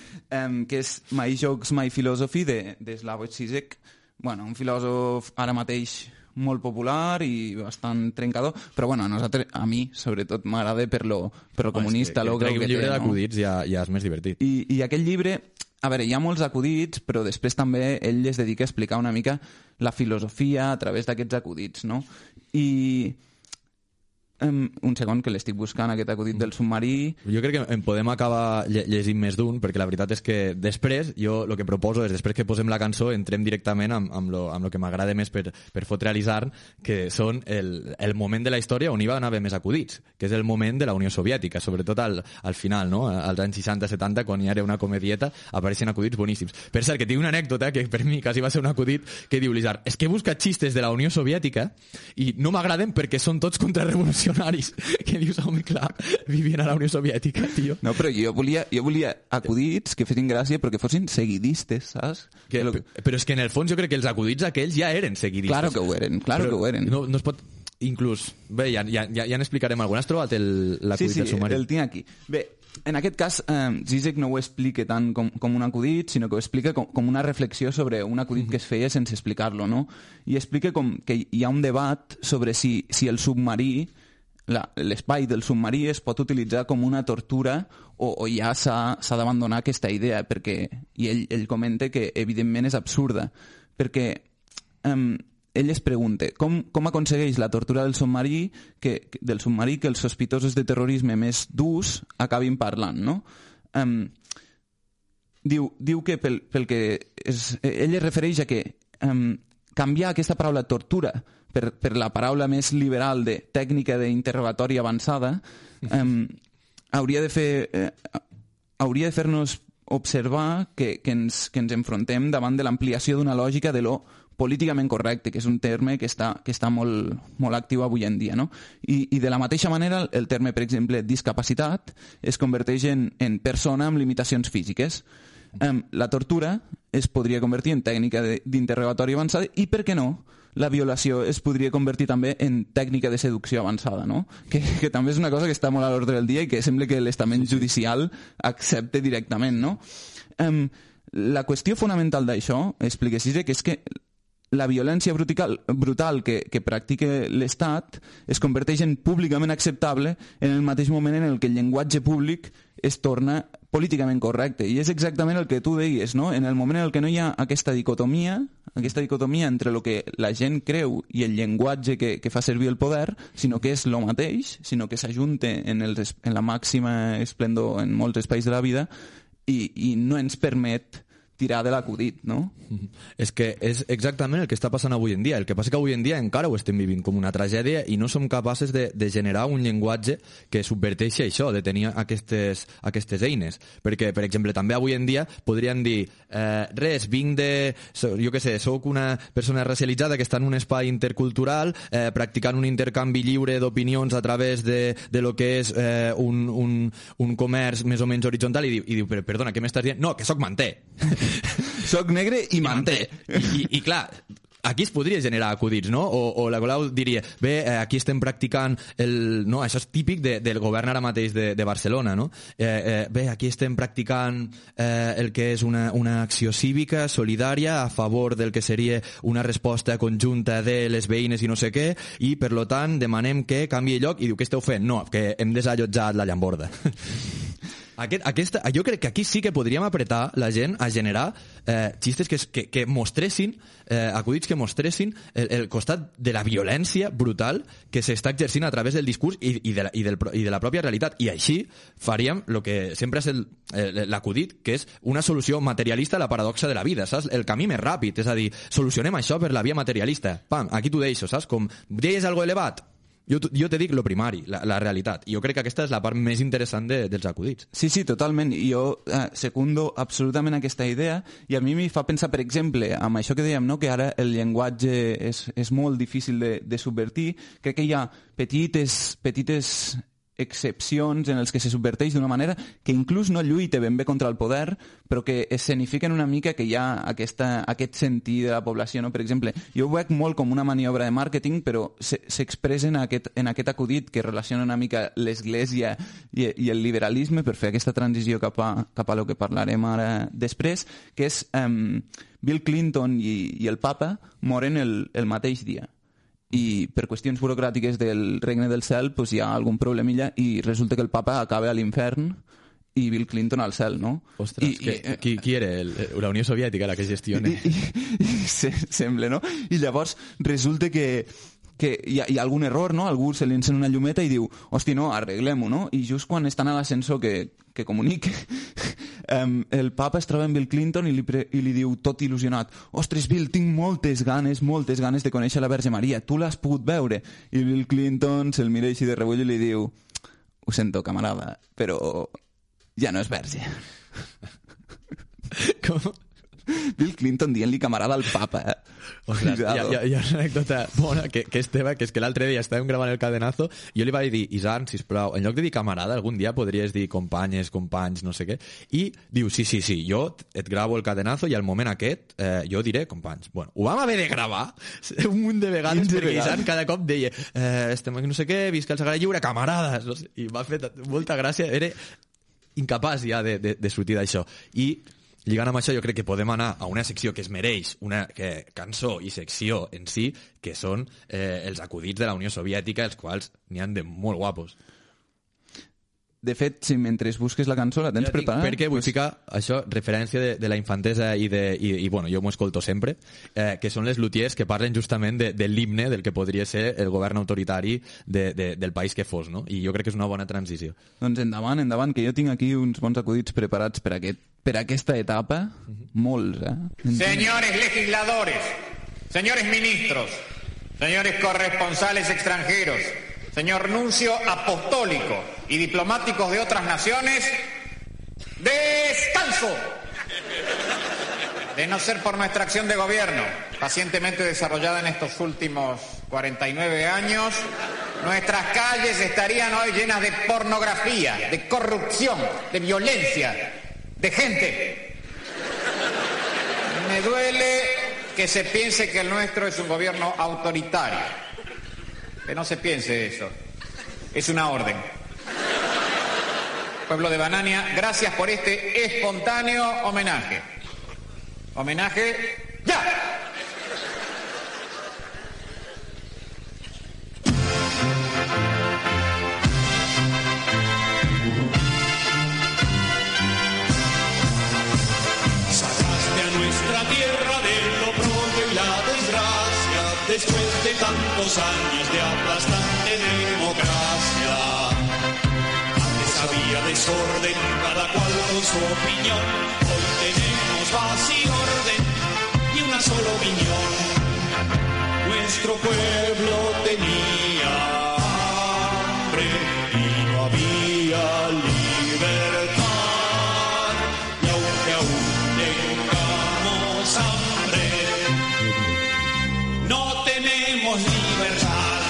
um, que és My Jokes, My Philosophy, de, de Slavoj Zizek. Bueno, un filòsof ara mateix molt popular i bastant trencador, però bueno, a nosaltres, a mi, sobretot, m'agrada per lo, per lo comunista, oh, lo que, que, que un llibre té, d'acudits no? ja, ja és més divertit. I, I aquell llibre, a veure, hi ha molts acudits, però després també ell es dedica a explicar una mica la filosofia a través d'aquests acudits, no? I... Um, un segon, que l'estic buscant, aquest acudit del submarí. Jo crec que en podem acabar lle llegint més d'un, perquè la veritat és que després, jo el que proposo és, després que posem la cançó, entrem directament amb, amb, lo, amb lo que m'agrada més per, per fotre-realitzar, que són el, el moment de la història on hi va haver més acudits, que és el moment de la Unió Soviètica, sobretot al, al final, no? Als anys seixanta setanta, quan hi era una comedieta, apareixen acudits boníssims. Per cert, que tinc una anècdota, que per mi quasi va ser un acudit, que diu l'Isar, és que he buscat xistes de la Unió Soviètica i no m'agraden perquè són tots contrarrevolucionaris. Que dius, home, clar, vivien a la Unió Soviètica, tio. No, però jo volia, jo volia acudits que fessin gràcia però que fossin seguidistes, saps? Que, que... Però és que en el fons jo crec que els acudits aquells ja eren seguidistes. Claro que ho eren, claro però que ho eren. No, no es pot... Inclús, bé, ja, ja, ja, ja n'explicarem alguna. Has trobat l'acudit sí, sí, del submarí? Sí, sí, el tinc aquí. Bé, en aquest cas, eh, Zizek no ho explica tant com, com un acudit, sinó que ho explica com, com una reflexió sobre un acudit mm-hmm. que es feia sense explicar-lo, no? I explica com que hi ha un debat sobre si, si el submarí, l'espai del submarí es pot utilitzar com una tortura o, o ja s'ha d'abandonar aquesta idea, perquè, i ell, ell comenta que evidentment és absurda, perquè um, ell es pregunta com, com aconsegueix la tortura del submarí que, del submarí que els sospitosos de terrorisme més durs acabin parlant, no? Um, diu, diu que pel, pel que es, ell es refereix a que um, canviar aquesta paraula tortura per, per la paraula més liberal de tècnica d'interrogatori avançada um, hauria de fer eh, hauria de fer-nos observar que, que, ens, que ens enfrontem davant de l'ampliació d'una lògica de lo políticament correcte, que és un terme que està, que està molt, molt actiu avui en dia, no? I, I de la mateixa manera el terme, per exemple, discapacitat es converteix en, en persona amb limitacions físiques. Um, la tortura es podria convertir en tècnica d'interrogatori avançada i, per què no, la violació es podria convertir també en tècnica de seducció avançada, no? Que, que també és una cosa que està molt a l'ordre del dia i que sembla que l'estament judicial accepte directament, no? Um, la qüestió fonamental d'això, explica Zizek, és que la violència brutal, brutal que, que practica l'Estat es converteix en públicament acceptable en el mateix moment en el que el llenguatge públic es torna políticament correcte. I és exactament el que tu deies, no? En el moment en el que no hi ha aquesta dicotomia, aquesta dicotomia entre el que la gent creu i el llenguatge que, que fa servir el poder, sinó que és el mateix, sinó que s'ajunte en, el, en la màxima esplendor en molts espais de la vida i, i no ens permet tirar de l'acudit, no? Mm-hmm. És que és exactament el que està passant avui en dia. El que passa que avui en dia encara ho estem vivint com una tragèdia i no som capaços de, de generar un llenguatge que subverteixi això, de tenir aquestes, aquestes eines. Perquè, per exemple, també avui en dia podrien dir eh, res, vinc de... jo què sé, sóc una persona racialitzada que està en un espai intercultural eh, practicant un intercanvi lliure d'opinions a través de, de lo que és eh, un, un, un comerç més o menys horitzontal i diu, i diu però, perdona, què m'estàs dient? No, que sóc manté. Soc negre i manté. I, i, i clar, aquí es podria generar acudits, no? O, o la Colau diria, bé, aquí estem practicant el... No, això és típic de, del govern ara mateix de, de Barcelona, no? Eh, eh, bé, aquí estem practicant eh, el que és una, una acció cívica solidària a favor del que seria una resposta conjunta de les veïnes i no sé què, i per lo tant demanem que canviï lloc, i diu, què esteu fent? No, que hem desallotjat la Llamborda. Aquest, aquesta, jo crec que aquí sí que podríem apretar la gent a generar eh, xistes que, que, que mostressin, eh, acudits que mostressin el, el costat de la violència brutal que s'està exercint a través del discurs i, i, de la, i, del, i de la pròpia realitat. I així faríem el que sempre és l'acudit, que és una solució materialista a la paradoxa de la vida, saps? El camí més ràpid, és a dir, solucionem això per la via materialista. Pam, aquí t'ho deixo, saps? Com, deies algo elevat? Jo, jo te dic lo primari, la, la realitat. I jo crec que aquesta és la part més interessant de, dels acudits. Sí, sí, totalment. I jo eh, secundo absolutament aquesta idea i a mi m'hi fa pensar, per exemple, amb això que dèiem, no? Que ara el llenguatge és, és molt difícil de, de subvertir. Crec que hi ha petites, petites excepcions en els que se subverteix d'una manera que inclús no lluita ben bé contra el poder, però que escenifiquen una mica que hi ha aquesta, aquest sentit de la població, no? Per exemple, jo ho veig molt com una maniobra de màrqueting, però s'expressen en aquest, en aquest acudit que relaciona una mica l'església i, i el liberalisme per fer aquesta transició cap a, cap a lo que parlarem ara després, que és um, Bill Clinton i, i el papa moren el, el mateix dia. I per qüestions burocràtiques del Regne del Cel pues hi ha algun problemilla i resulta que el papa acaba a l'infern i Bill Clinton al cel, no? Ostres, I, que, i, qui, qui era? El, la Unió Soviètica la que gestiona? I, i, i, se, sembla, no? I llavors resulta que que hi ha, hi ha algun error, no? Algú se li encén una llumeta i diu, hosti, no, arreglem-ho, no? I just quan estan a l'ascensor que, que comunique, um, el papa es troba amb Bill Clinton i li, pre, i li diu tot il·lusionat, ostres, Bill, tinc moltes ganes, moltes ganes de conèixer la Verge Maria, tu l'has pogut veure? I Bill Clinton se'l mira així de rebull i li diu, ho sento, camarada, però ja no és verge. Com? Bill Clinton dient-li camarada al papa, eh? Ostres, hi, ha, hi, ha, hi ha una anècdota bona que, que és teva, que és que l'altre dia estàvem gravant el cadenazo i jo li vaig dir, Isan, sisplau, en lloc de dir camarada, algun dia podries dir companyes, companys, no sé què, i diu, sí, sí, sí, jo et gravo el cadenazo i al moment aquest eh, jo diré companys. Bueno, ho vam haver de gravar un munt de vegades perquè Isan cada cop deia eh, estem aquí no sé què, visca el Sagrada Lliure, camarades, no sé, i m'ha fet molta gràcia, era incapaç ja de, de, de sortir d'això. I lligant amb això, jo crec que podem anar a una secció que es mereix, una que, cançó i secció en si, que són eh, els acudits de la Unió Soviètica, els quals n'hi han de molt guapos. De fet, si mentre busques la cançó la tens ja preparada... Perquè vull pues... ficar això, referència de, de la infantesa i, de, i, i bueno, jo m'ho escolto sempre, eh, que són les lutiers que parlen justament de, de l'himne del que podria ser el govern autoritari de, de, del país que fos, no? I jo crec que és una bona transició. Doncs endavant, endavant, que jo tinc aquí uns bons acudits preparats per, aquest, per aquesta etapa, uh-huh. molts, eh? Señores legisladores, señores ministros, señores corresponsales extranjeros, señor nuncio apostólico y diplomáticos de otras naciones, ¡descanso! De no ser por nuestra acción de gobierno, pacientemente desarrollada en estos últimos cuarenta y nueve años, nuestras calles estarían hoy llenas de pornografía, de corrupción, de violencia, de gente. Me duele que se piense que el nuestro es un gobierno autoritario. Que no se piense eso. Es una orden. Pueblo de Banania, gracias por este espontáneo homenaje. Homenaje, ¡ya! después de tantos años de aplastante democracia. Antes había desorden, cada cual con su opinión. Hoy tenemos paz y orden y una sola opinión. Nuestro pueblo tenía hambre y no había libertad. Y aunque aún tengamos hambre, no tenemos libertad.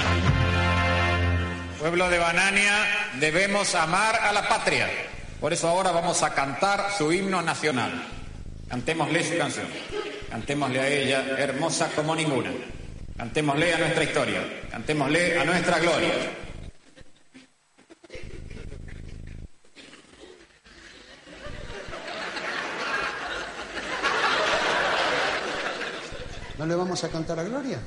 Pueblo de Banania, debemos amar a la patria. Por eso ahora vamos a cantar su himno nacional. Cantémosle su canción. Cantémosle a ella, hermosa como ninguna. Cantémosle a nuestra historia. Cantémosle a nuestra gloria. ¿No le vamos a cantar a Gloria?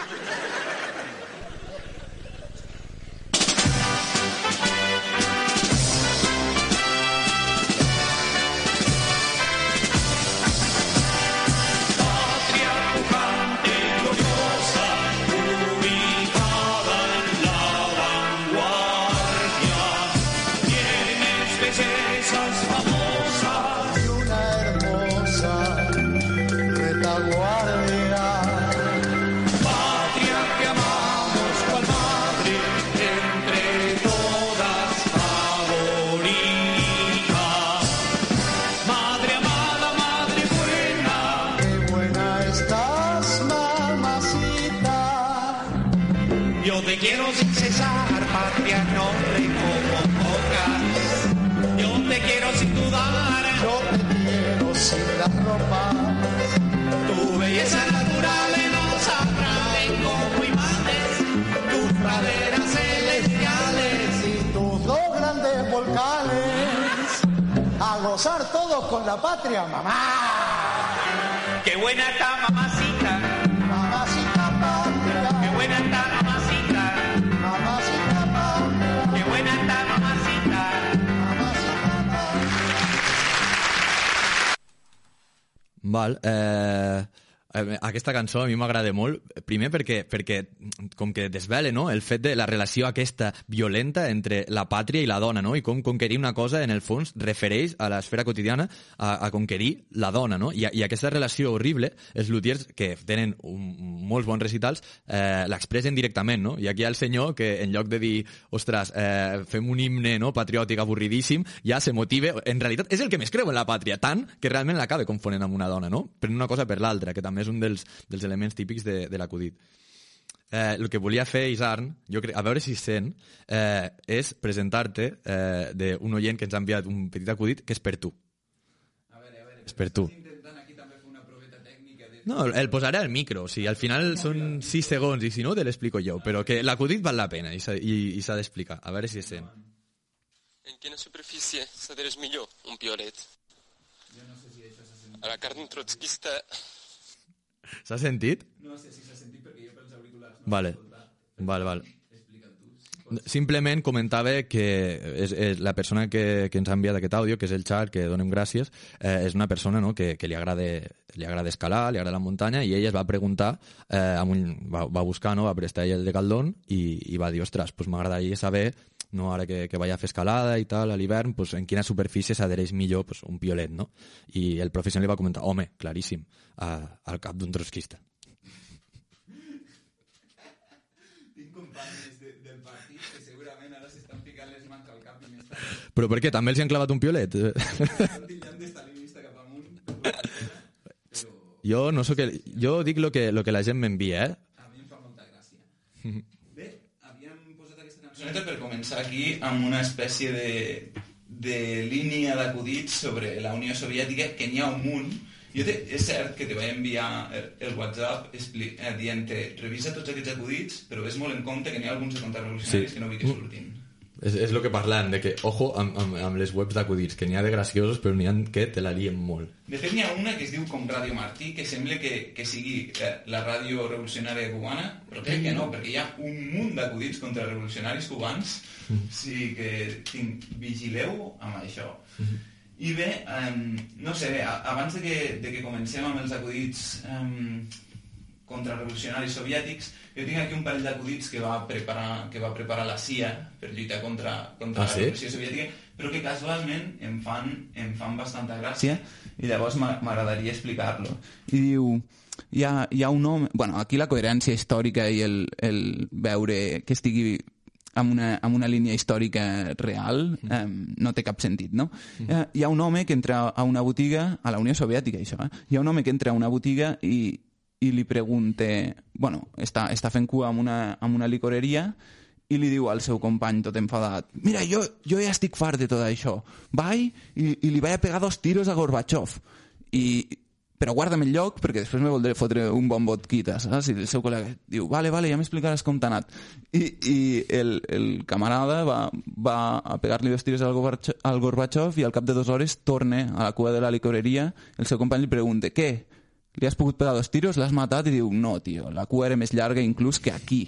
Quiero sin cesar, patria noble como pocas. Yo te quiero sin dudar. Yo te quiero sin las ropas. Tu belleza natural nos atrae como imanes. Tus praderas celestiales y tus dos grandes volcanes. A gozar todos con la patria, mamá. Qué buena está mamacita. Mamacita patria. Qué buena está mamacita. Val, eh, aquesta cançó a mi m'agrada molt, primer perquè, perquè com que desvela, no?, el fet de la relació aquesta violenta entre la pàtria i la dona, no?, i com conquerir una cosa, en el fons, refereix a l'esfera quotidiana a, a conquerir la dona, no?, I, i aquesta relació horrible, els lutiers, que tenen un, molts bons recitals, eh, l'expressen directament, no?, i aquí hi ha el senyor que, en lloc de dir, ostres, eh, fem un himne, no?, patriòtic avorridíssim, ja se motive, en realitat és el que més creu en la pàtria, tant que realment l'acaba confonent amb una dona, no?, pren una cosa per l'altra, que també és un dels, dels elements típics de, de l'acudit. Eh, el que volia fer, Isarn, jo crec, a veure si sent, eh, és presentar-te eh, d'un oient que ens ha enviat un petit acudit que és per tu. A veure, a veure, és per tu. Intentant aquí també fer una proveta tècnica de... No, el posaré al micro, o sigui, al final són sis segons i si no te l'explico jo, però que l'acudit val la pena i s'ha, i, i s'ha d'explicar, a veure si es sent. En quina superfície s'adhereix millor un piolet? Jo no sé si això s'ha sentit. A la carn trotskista... S'ha sentit? No sé si s'ha sentit perquè jo pels auriculars no vale. Vale, vale. Simplement comentava que és, és la persona que, que ens ha enviat aquest àudio, que és el Char, que donem gràcies, eh, és una persona, no?, que, que li, agrada, li agrada escalar, li agrada la muntanya, i ella es va preguntar, eh, amb un, va, va buscar, no?, va prestar ell el de Caldón i, i va dir, ostres, pues m'agradaria saber, no, ara que, que vaig a fer escalada i tal, a l'hivern, pues, en quina superfície s'adhereix millor pues, un piolet, no? I el professional li va comentar, home, claríssim, a, al cap d'un trotskista. Tinc companys de, del partit que segurament ara s'estan ficant les mans al cap i m'estan... Però per què? També els hi han clavat un piolet? Estan titllant d'estalinista cap amunt. Però... Jo no sé que... Jo dic lo que, lo que la gent m'envia, eh? A mi em fa molta gràcia. Bé, havíem posat aquesta cançoneta per començar aquí amb una espècie de, de línia d'acudits sobre la Unió Soviètica, que n'hi ha un munt. Jo te, és cert que te vaig enviar el, el WhatsApp expli, eh, dient-te revisa tots aquests acudits, però ves molt en compte que n'hi ha alguns de contrarrevolucionaris sí. que no vull que surtin. És, és el que parlem, de que, ojo, amb, amb, amb les webs d'acudits, que n'hi ha de graciosos, però n'hi ha que te la lien molt. De fet, n'hi ha una que es diu com Ràdio Martí, que sembla que, que sigui eh, la ràdio revolucionària cubana, però crec que no, perquè hi ha un munt d'acudits contrarrevolucionaris cubans, mm. sí que tinc, vigileu amb això. Mm. I bé, um, no sé, abans de que, de que comencem amb els acudits um, contrarrevolucionaris soviètics. Jo tinc aquí un parell d'acudits que va preparar, que va preparar la C I A per lluitar contra, contra ah, la sí? repressió soviètica, però que casualment em fan, em fan bastanta gràcia i llavors m'agradaria explicar-lo. I diu, hi ha, hi ha un home... Bueno, aquí la coherència històrica i el, el veure que estigui amb una, amb una línia històrica real eh, no té cap sentit, no? Mm. Eh, hi ha un home que entra a una botiga, a la Unió Soviètica, això, eh? Hi ha un home que entra a una botiga i, i li pregunta... Bueno, està, està fent cua amb una, amb una licoreria i li diu al seu company tot enfadat, mira, jo, jo ja estic fart de tot això. Vaig i, i li vaig a pegar dos tiros a Gorbachev. I... però guarda'm el lloc perquè després me voldré fotre un bon vodquita, saps? I el seu col·lega diu, vale, vale, ja m'explicaràs com t'ha anat. I, i el, el camarada va, va a pegar-li dos tiros al Gorbachev, al Gorbachev i al cap de dues hores torna a la cua de la licoreria. El seu company li pregunta, què? Li has pogut pegar dos tiros? L'has matat? I diu, no, tio, la cua era més llarga inclús que aquí.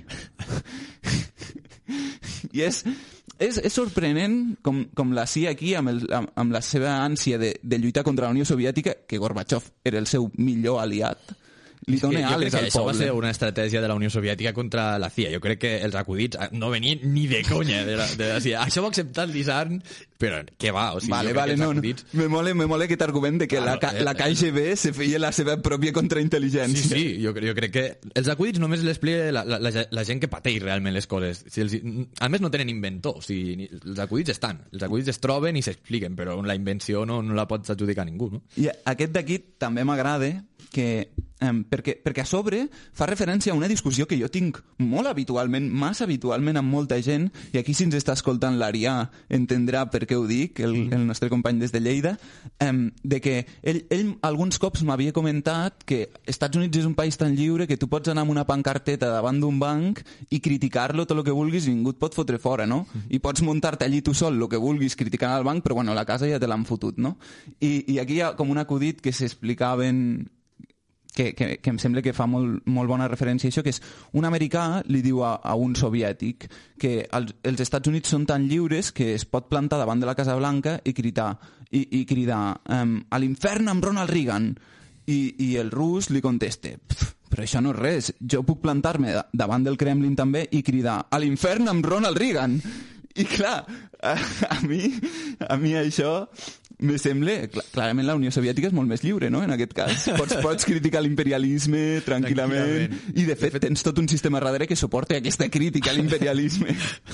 I és... És, és sorprenent com, com la C I A aquí, amb, el, amb, amb la seva ànsia de, de lluitar contra la Unió Soviètica, que Gorbachev era el seu millor aliat, li dona ales al això poble. Va ser una estratègia de la Unió Soviètica contra la C I A. Jo crec que els acudits no venien ni de conya de la, de la C I A. Això ho ha acceptat l'Isarn, però què va? O sigui, vale, vale, no, acudits... me mole, me mole aquest argument de que claro, la, la K G B se feia la seva pròpia contraintel·ligència. Sí, sí, jo, jo crec que els acudits només l'explica la, la, la, la gent que pateix realment les coses. Si els, a més, no tenen inventor. O sigui, els acudits estan. Els acudits es troben i s'expliquen, però la invenció no, no la pots adjudicar a ningú, no? I aquest d'aquí també m'agrada que, um, perquè, perquè a sobre fa referència a una discussió que jo tinc molt habitualment, massa habitualment amb molta gent, i aquí si ens està escoltant l'Arià entendrà per què ho dic, el, el nostre company des de Lleida, um, de que ell, ell alguns cops m'havia comentat que Estats Units és un país tan lliure que tu pots anar amb una pancarteta davant d'un banc i criticar-lo tot el que vulguis i ningú et pot fotre fora, no? I pots muntar-te allí tu sol el que vulguis criticant al banc, però bueno, la casa ja te l'han fotut, no? I, i aquí hi ha com un acudit que s'explicaven Que, que, que em sembla que fa molt, molt bona referència a això, que és un americà li diu a, a un soviètic que els, els Estats Units són tan lliures que es pot plantar davant de la Casa Blanca i cridar, i, i cridar um, a l'infern amb Ronald Reagan. I, i el rus li contesta, però això no és res, jo puc plantar-me davant del Kremlin també i cridar a l'infern amb Ronald Reagan. I clar, a, a mi a mi això me sembla... Clarament la Unió Soviètica és molt més lliure, no?, en aquest cas. Pots, pots criticar l'imperialisme tranquil·lament, tranquil·lament i de fet, de fet tens tot un sistema darrere que suporta aquesta crítica a l'imperialisme.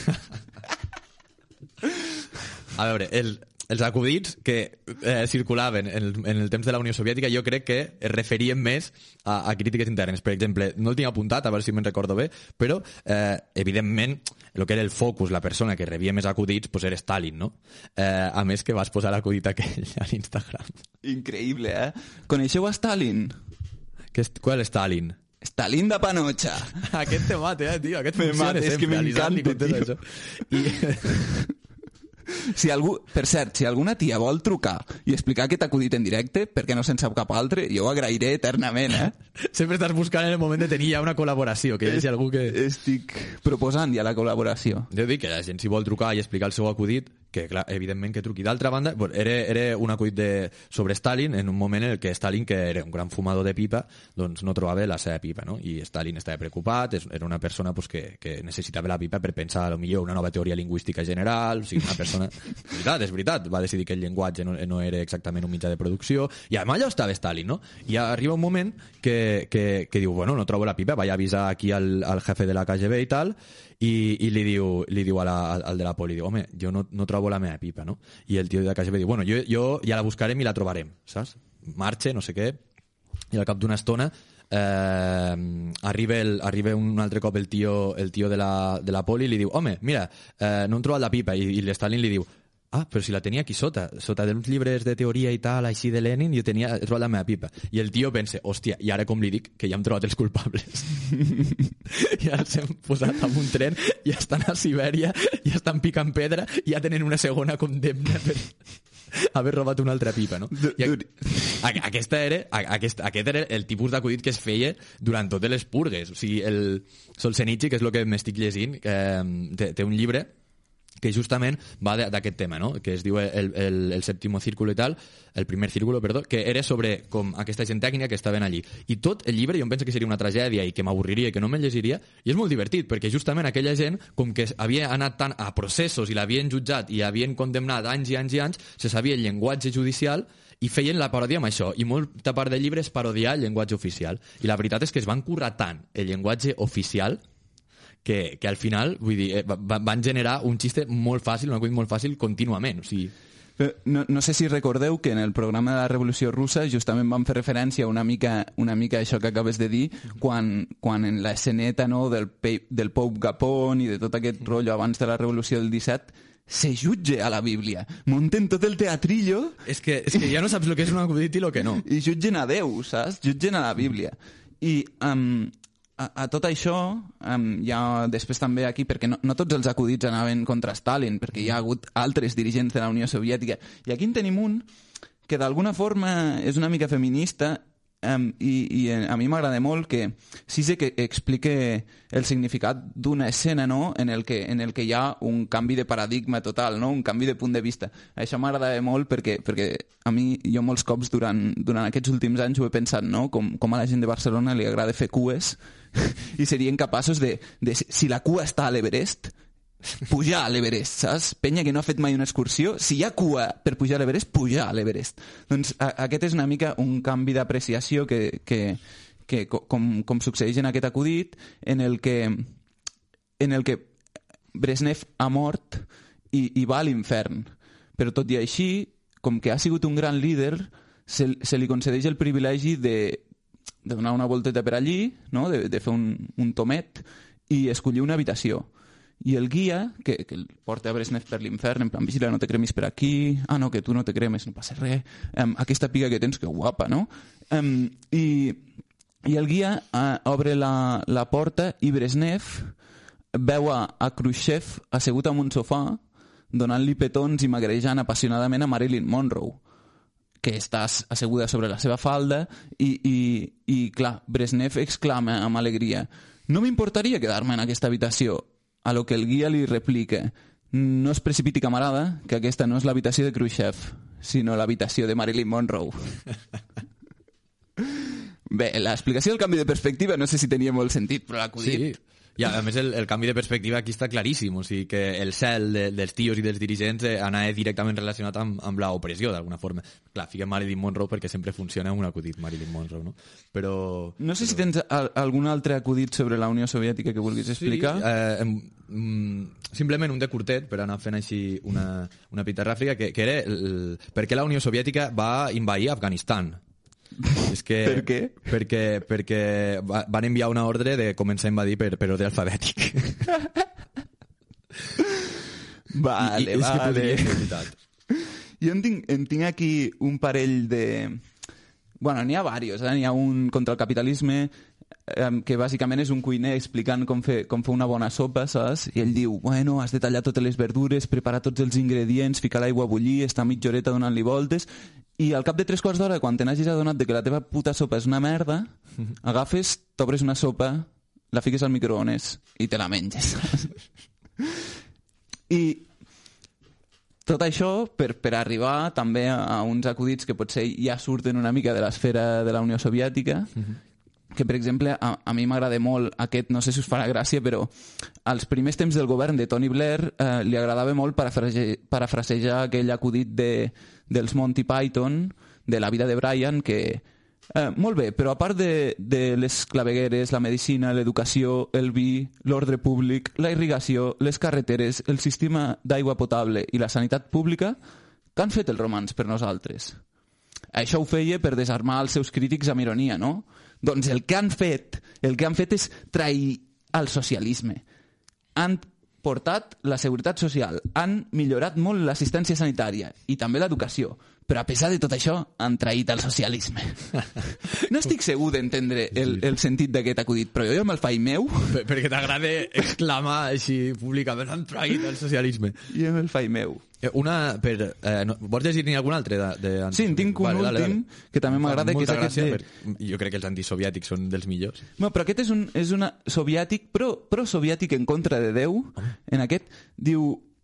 A veure, el, els acudits que eh, circulaven en el, en el temps de la Unió Soviètica jo crec que es referien més a, a crítiques internes. Per exemple, no el tinc apuntat, a veure si me'n recordo bé, però eh, evidentment el que era el focus, la persona que rebia més acudits, pues era Stalin, no? Eh, a més que vas posar l'acudit aquell a l'Instagram. Increïble, eh? Coneixeu a Stalin? Que, qual és Stalin? Stalin de Panocha. Aquest te mate, eh, tio. Aquest me funciona mate, sempre. És que m'encanta, tio. Això. I... Si algú, per cert, si alguna tia vol trucar i explicar aquest acudit en directe, perquè no se'n sap cap altre, jo ho agrairé eternament, eh? Sempre estàs buscant en el moment de tenir ja una col·laboració, que hi hagi algú que... Estic proposant ja la col·laboració. Jo dic que la gent si vol trucar i explicar el seu acudit, que clar, evidentment que truqui. D'altra banda, bueno, era, era un acudit de, sobre Stalin en un moment en què Stalin, que era un gran fumador de pipa, doncs no trobava la seva pipa, no? I Stalin estava preocupat, era una persona pues, que, que necessitava la pipa per pensar a lo millor una nova teoria lingüística general, o sigui, una persona... És veritat, és veritat, va decidir que el llenguatge no, no era exactament un mitjà de producció, i amb allò estava Stalin, no? I arriba un moment que, que, que diu, bueno, no trobo la pipa, vaig a avisar aquí al, al jefe de la K G B i tal, i, i li diu, li diu a la, al de la poli, diu, home, jo no, no trobo la meva pipa, no? I el tio de la K G B diu, bueno, jo, jo ja la buscarem i la trobarem, saps? Marxa, no sé què, i al cap d'una estona eh, arriba, el, arriba un altre cop el tio, el tio de, la, de la poli i li diu, home, mira, eh, no hem trobat la pipa, i, i l'Stalin li diu, ah, però si la tenia aquí sota, sota d'uns llibres de teoria i tal, així de Lenin, jo tenia, he trobat la meva pipa. I el tio pensa, hòstia, i ara com li dic que ja hem trobat els culpables. I ara s'han posat amb un tren, ja estan a Sibèria, ja estan picant pedra, i ja tenen una segona condemna per haver robat una altra pipa, no? I a, aquesta era, aquest, aquest era el tipus d'acudit que es feia durant totes les purgues. O sigui, el Solzhenitsyn, que és el que m'estic llegint, eh, té, té un llibre que justament va d'aquest tema, no? Que es diu el, el, el sèptimo círculo i tal, el primer círculo, perdó, que era sobre com aquesta gent tècnica que estaven allí. I tot el llibre jo em penso que seria una tragèdia i que m'avorriria i que no me'l llegiria, i és molt divertit, perquè justament aquella gent, com que havia anat tant a processos i l'havien jutjat i havien condemnat anys i anys i anys, se sabia el llenguatge judicial i feien la paròdia amb això, i molta part del llibre és parodiar el llenguatge oficial. I la veritat és que es van currar tant el llenguatge oficial que, que al final, vull dir, eh, van generar un xiste molt fàcil, un acudit molt fàcil contínuament, o sigui... No, no sé si recordeu que en el programa de la Revolució Russa justament vam fer referència una mica, una mica a això que acabes de dir, quan, quan en l'esceneta, no, del, del Pope Gapon i de tot aquest rotllo abans de la Revolució del disset se jutge a la Bíblia. Munten tot el teatrillo... És que, és que ja no saps el que és un acudit i el que no. I jutgen a Déu, saps? Jutgen a la Bíblia. I... Um, A, a tot això, um, ja després també aquí, perquè no, no tots els acudits anaven contra Stalin, perquè hi ha hagut altres dirigents de la Unió Soviètica. I aquí en tenim un que d'alguna forma és una mica feminista, um, i, i a mi m'agrada molt que sí sé que explique el significat d'una escena, no?, en el que, en el que hi ha un canvi de paradigma total, no?, un canvi de punt de vista. Això m'agrada molt perquè, perquè a mi, jo molts cops durant, durant aquests últims anys ho he pensat, no?, com, com a la gent de Barcelona li agrada fer cues i serien capaços de, de, si la cua està a l'Everest, pujar a l'Everest, saps? Penya que no ha fet mai una excursió, si hi ha cua per pujar a l'Everest, pujar a l'Everest. Doncs a, aquest és una mica un canvi d'apreciació que, que, que com, com succeeix en aquest acudit, en el que, en el que Brezhnev ha mort i, i va a l'infern. Però tot i així, com que ha sigut un gran líder, se, se li concedeix el privilegi de de donar una volteta per allí, no? de, de fer un, un tomet i escollir una habitació. I el guia, que, que el porta a Brezhnev per l'infern, en plan, vigila, no te cremis per aquí, ah, no, que tu no te cremes, no passa res, um, aquesta piga que tens, que guapa, no? Um, i, I el guia uh, obre la, la porta i Brezhnev veu a, a Khrushchev assegut en un sofà, donant-li petons i magrejant apassionadament a Marilyn Monroe, que està asseguda sobre la seva falda, i, i, i clar, Brezhnev exclama amb alegria: no m'importaria quedar-me en aquesta habitació, a lo que el guia li replica: no es precipiti, camarada, que aquesta no és l'habitació de Khrushchev, sinó l'habitació de Marilyn Monroe. Bé, l'explicació del canvi de perspectiva no sé si tenia molt sentit, però l'acudit... Sí. I a més el, el canvi de perspectiva aquí està claríssim, o sigui que el cel de, dels tios i dels dirigents eh, anava directament relacionat amb, amb l'opressió d'alguna forma. Clar, fiquem Marilyn Monroe perquè sempre funciona un acudit Marilyn Monroe, no? Però... No sé però... si tens a, algun altre acudit sobre la Unió Soviètica que vulguis explicar. Sí, eh, mm, simplement un de curtet per anar fent així una, una pita ràfriga, que, que era el, per què la Unió Soviètica va invadir Afganistan. És que, per què? Perquè, perquè van enviar una ordre de començar a invadir per, per ordre alfabètic. Vale, I, i vale. Jo en tinc, en tinc aquí un parell de... Bueno, n'hi ha diversos, eh? N'hi ha un contra el capitalisme, eh, que bàsicament és un cuiner explicant com fer, com fer una bona sopa, saps? I ell diu, bueno, has de tallar totes les verdures, preparar tots els ingredients, ficar l'aigua a bullir, estar mitja horeta donant-li voltes... I al cap de tres quarts d'hora, quan te n'hagis adonat de que la teva puta sopa és una merda, agafes, t'obres una sopa, la fiques al microones i te la menges. I tot això per, per arribar també a uns acudits que potser ja surten una mica de l'esfera de la Unió Soviètica, que per exemple a, a mi m'agrada molt aquest, no sé si us farà gràcia, però als primers temps del govern de Tony Blair eh, li agradava molt parafrase, parafrasejar aquell acudit de, dels Monty Python, de la vida de Brian, que eh, molt bé, però a part de, de les clavegueres, la medicina, l'educació, el vi, l'ordre públic, la irrigació, les carreteres, el sistema d'aigua potable i la sanitat pública, què han fet els romans per nosaltres? Això ho feia per desarmar els seus crítics amb ironia, no? Doncs el que han fet, el que han fet és trair al socialisme. Han portat la seguretat social, han millorat molt l'assistència sanitària i també l'educació, però a pesar de tot això han traït el socialisme. No estic segur d'entendre el, el sentit d'aquest acudit, però jo me'l faig meu. Per, perquè t'agrada exclamar així públicament, han traït el socialisme. Jo me'l faig meu. Una, per, eh, no, vols llegir-ne algun altre? De, de... Sí, en tinc un vale, últim dale, dale. que també m'agrada, que és aquest de... per... Jo crec que els antisoviètics són dels millors. No, però aquest és un és una soviètic, però, però soviètic en contra de Déu. Oh. En aquest diu,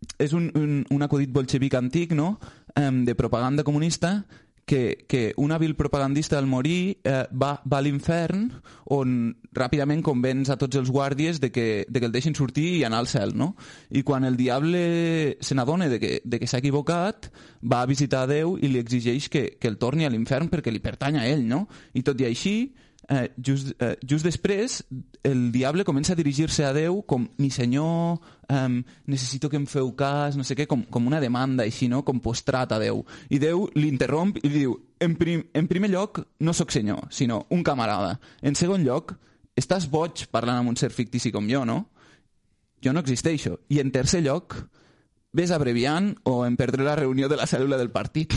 és un, un, un acudit bolxevic antic, no?, um, de propaganda comunista, que, que un hàbil propagandista al morir eh, va, va a l'infern, on ràpidament convenç a tots els guàrdies de que, de que el deixin sortir i anar al cel, no? I quan el diable se n'adona de que, de que s'ha equivocat, va a visitar a Déu i li exigeix que, que el torni a l'infern perquè li pertany a ell, no? I tot i així, eh, just, eh, just després, el diable comença a dirigir-se a Déu com mi senyor, eh, necessito que em feu cas, no sé què, com, com una demanda així, no? Com postrat a Déu. I Déu l'interromp i li diu, en, prim, en primer lloc, no sóc senyor, sinó un camarada. En segon lloc, estàs boig parlant amb un ser fictici com jo, no? Jo no existeixo. I en tercer lloc, ves abreviant o em perdré la reunió de la cèl·lula del partit.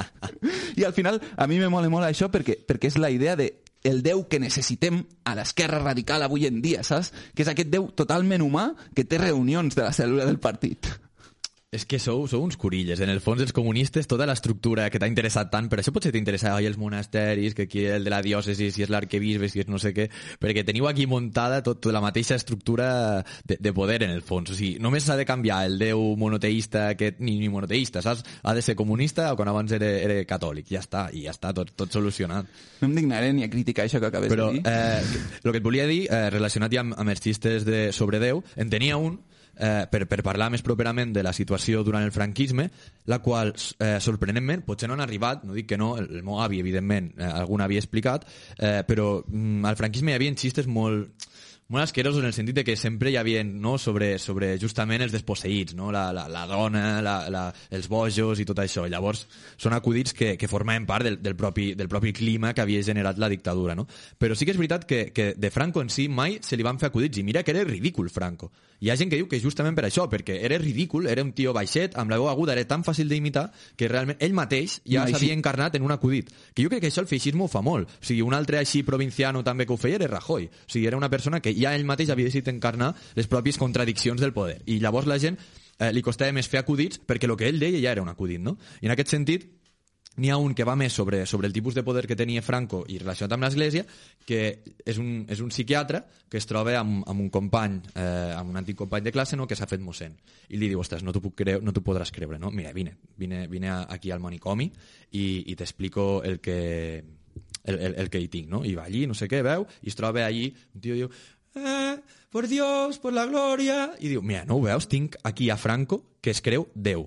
I al final, a mi me mola molt això perquè, perquè és la idea de el Déu que necessitem a l'esquerra radical avui en dia, saps? Que és aquest Déu totalment humà que té reunions de la cèl·lula del partit. És que sou, sou uns curilles. En el fons, els comunistes, tota l'estructura que t'ha interessat tant, per això potser t'interessava els monasteris, que aquí el de la diòcesi, si és l'arquebisbe, si és no sé què, perquè teniu aquí muntada tot, tota la mateixa estructura de, de poder, en el fons. O sigui, només s'ha de canviar el Déu monoteista, que, ni, ni monoteista, saps? Ha de ser comunista o quan abans era, era catòlic. Ja està, i ja està, tot, tot solucionat. No em dignaré ni a criticar això que acabes Però, de dir. Eh, el que et volia dir, eh, relacionat ja amb, amb els xistes de, sobre Déu, en tenia un Eh, per, per parlar més properament de la situació durant el franquisme, la qual, eh, sorprenentment, potser no han arribat, no dic que no, el, el meu avi, evidentment, eh, algun havia explicat, eh, però mm, al franquisme hi havia xistes molt, molt asquerosos en el sentit de que sempre hi havia, no, sobre, sobre justament els desposseïts, no? la, la, la dona, la, la, els bojos i tot això. Llavors, són acudits que, que formaven part del, del, propi, del propi clima que havia generat la dictadura. No? Però sí que és veritat que, que de Franco en si mai se li van fer acudits, i mira que era ridícul, Franco. Hi ha gent que diu que justament per això, perquè era ridícul, era un tio baixet, amb la veu aguda, era tan fàcil d'imitar que realment ell mateix ja no, s'havia així encarnat en un acudit. Que jo crec que això el feixisme ho fa molt. O sigui, un altre així provinciano també que ho feia era Rajoy. O sigui, era una persona que ja ell mateix havia decidit encarnar les pròpies contradiccions del poder. I llavors la gent eh, li costava més fer acudits perquè el que ell deia ja era un acudit, no? I en aquest sentit, n'hi ha un que va més sobre, sobre el tipus de poder que tenia Franco i relacionat amb l'Església, que és un, és un psiquiatre que es troba amb, amb un company, eh, amb un antic company de classe, no, que s'ha fet mossèn. I li diu, ostres, no t'ho puc creu, no t'ho podràs creure, no? Mira, vine, vine, vine aquí al manicomi i, i t'explico el que, el, el, el que hi tinc, no? I va allí, no sé què, veu, i es troba allí, un tio diu, eh, por Dios, por la gloria, i diu, mira, no ho veus? Tinc aquí a Franco que es creu Déu.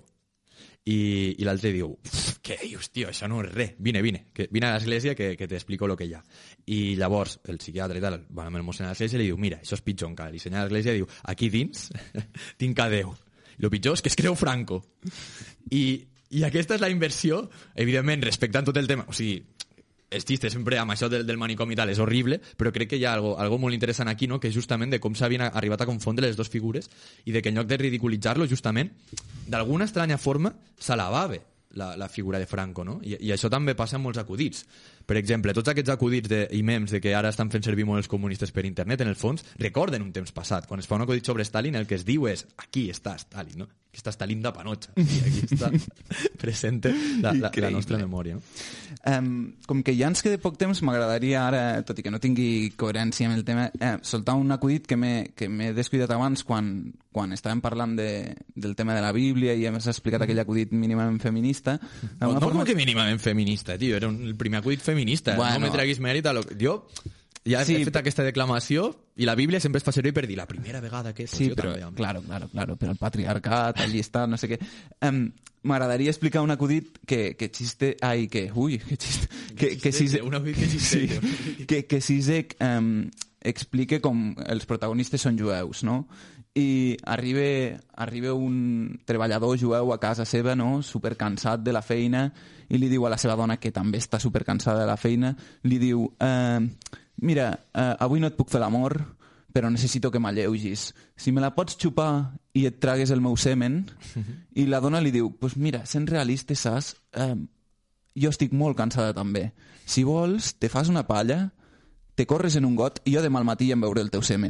I, i l'altre diu, què dius, tio, això no és res, vine, vine, que, vine a l'església que, que t'explico el que hi ha. I llavors el psiquiatre i tal, van amb el mossèn a l'església i li diu, mira, això és pitjor encara, li senyala a l'església i diu, aquí dins tinc a Déu. I el pitjor és que es creu Franco. I, i aquesta és la inversió, evidentment, respectant tot el tema, o sigui, el xiste sempre amb això del, del manicomi i tal és horrible, però crec que hi ha algo, algo molt interessant aquí, no? Que és justament de com s'havien arribat a confondre les dues figures i de que en lloc de ridiculitzar-lo, justament, d'alguna estranya forma, s'alabava la, la figura de Franco, no? I, i això també passa amb molts acudits. Per exemple, tots aquests acudits de, i memes de que ara estan fent servir molt els comunistes per internet, en el fons, recorden un temps passat. Quan es fa un acudit sobre Stalin, el que es diu és aquí està Stalin, no? Aquí està Stalin de Panocha. I aquí està presente la, la, la nostra memòria. No? Um, com que ja ens queda poc temps, m'agradaria ara, tot i que no tingui coherència amb el tema, eh, soltar un acudit que m'he descuidat abans quan, quan estàvem parlant de, del tema de la Bíblia i hem explicat aquell acudit mínimament feminista. No, no forma... com que mínimament feminista, tio, era un, el primer acudit feminista. Bueno, no me traguis mèrit a lo... Jo ja he sí, fet aquesta declamació i la Bíblia sempre es fa servir per dir la primera vegada que... Sí, però, també, claro, claro, claro, però el patriarcat, allí està, no sé què... Um, M'agradaria explicar un acudit que, que xiste... Ai, que... Ui, que xiste... Que, que, Sisek, un acudit que xiste, sí, que, que Sisek um, explique com els protagonistes són jueus, no? I arriba, arriba un treballador jueu a casa seva, no? Supercansat de la feina, i li diu a la seva dona, que també està supercansada de la feina, li diu... Uh, mira, uh, avui no et puc fer l'amor, però necessito que m'alleugis. Si me la pots xupar i et tragues el meu semen, i la dona li diu, pues mira, sent realista, saps? Uh, jo estic molt cansada també. Si vols, te fas una palla, te corres en un got i jo demà al matí em veuré el teu semen.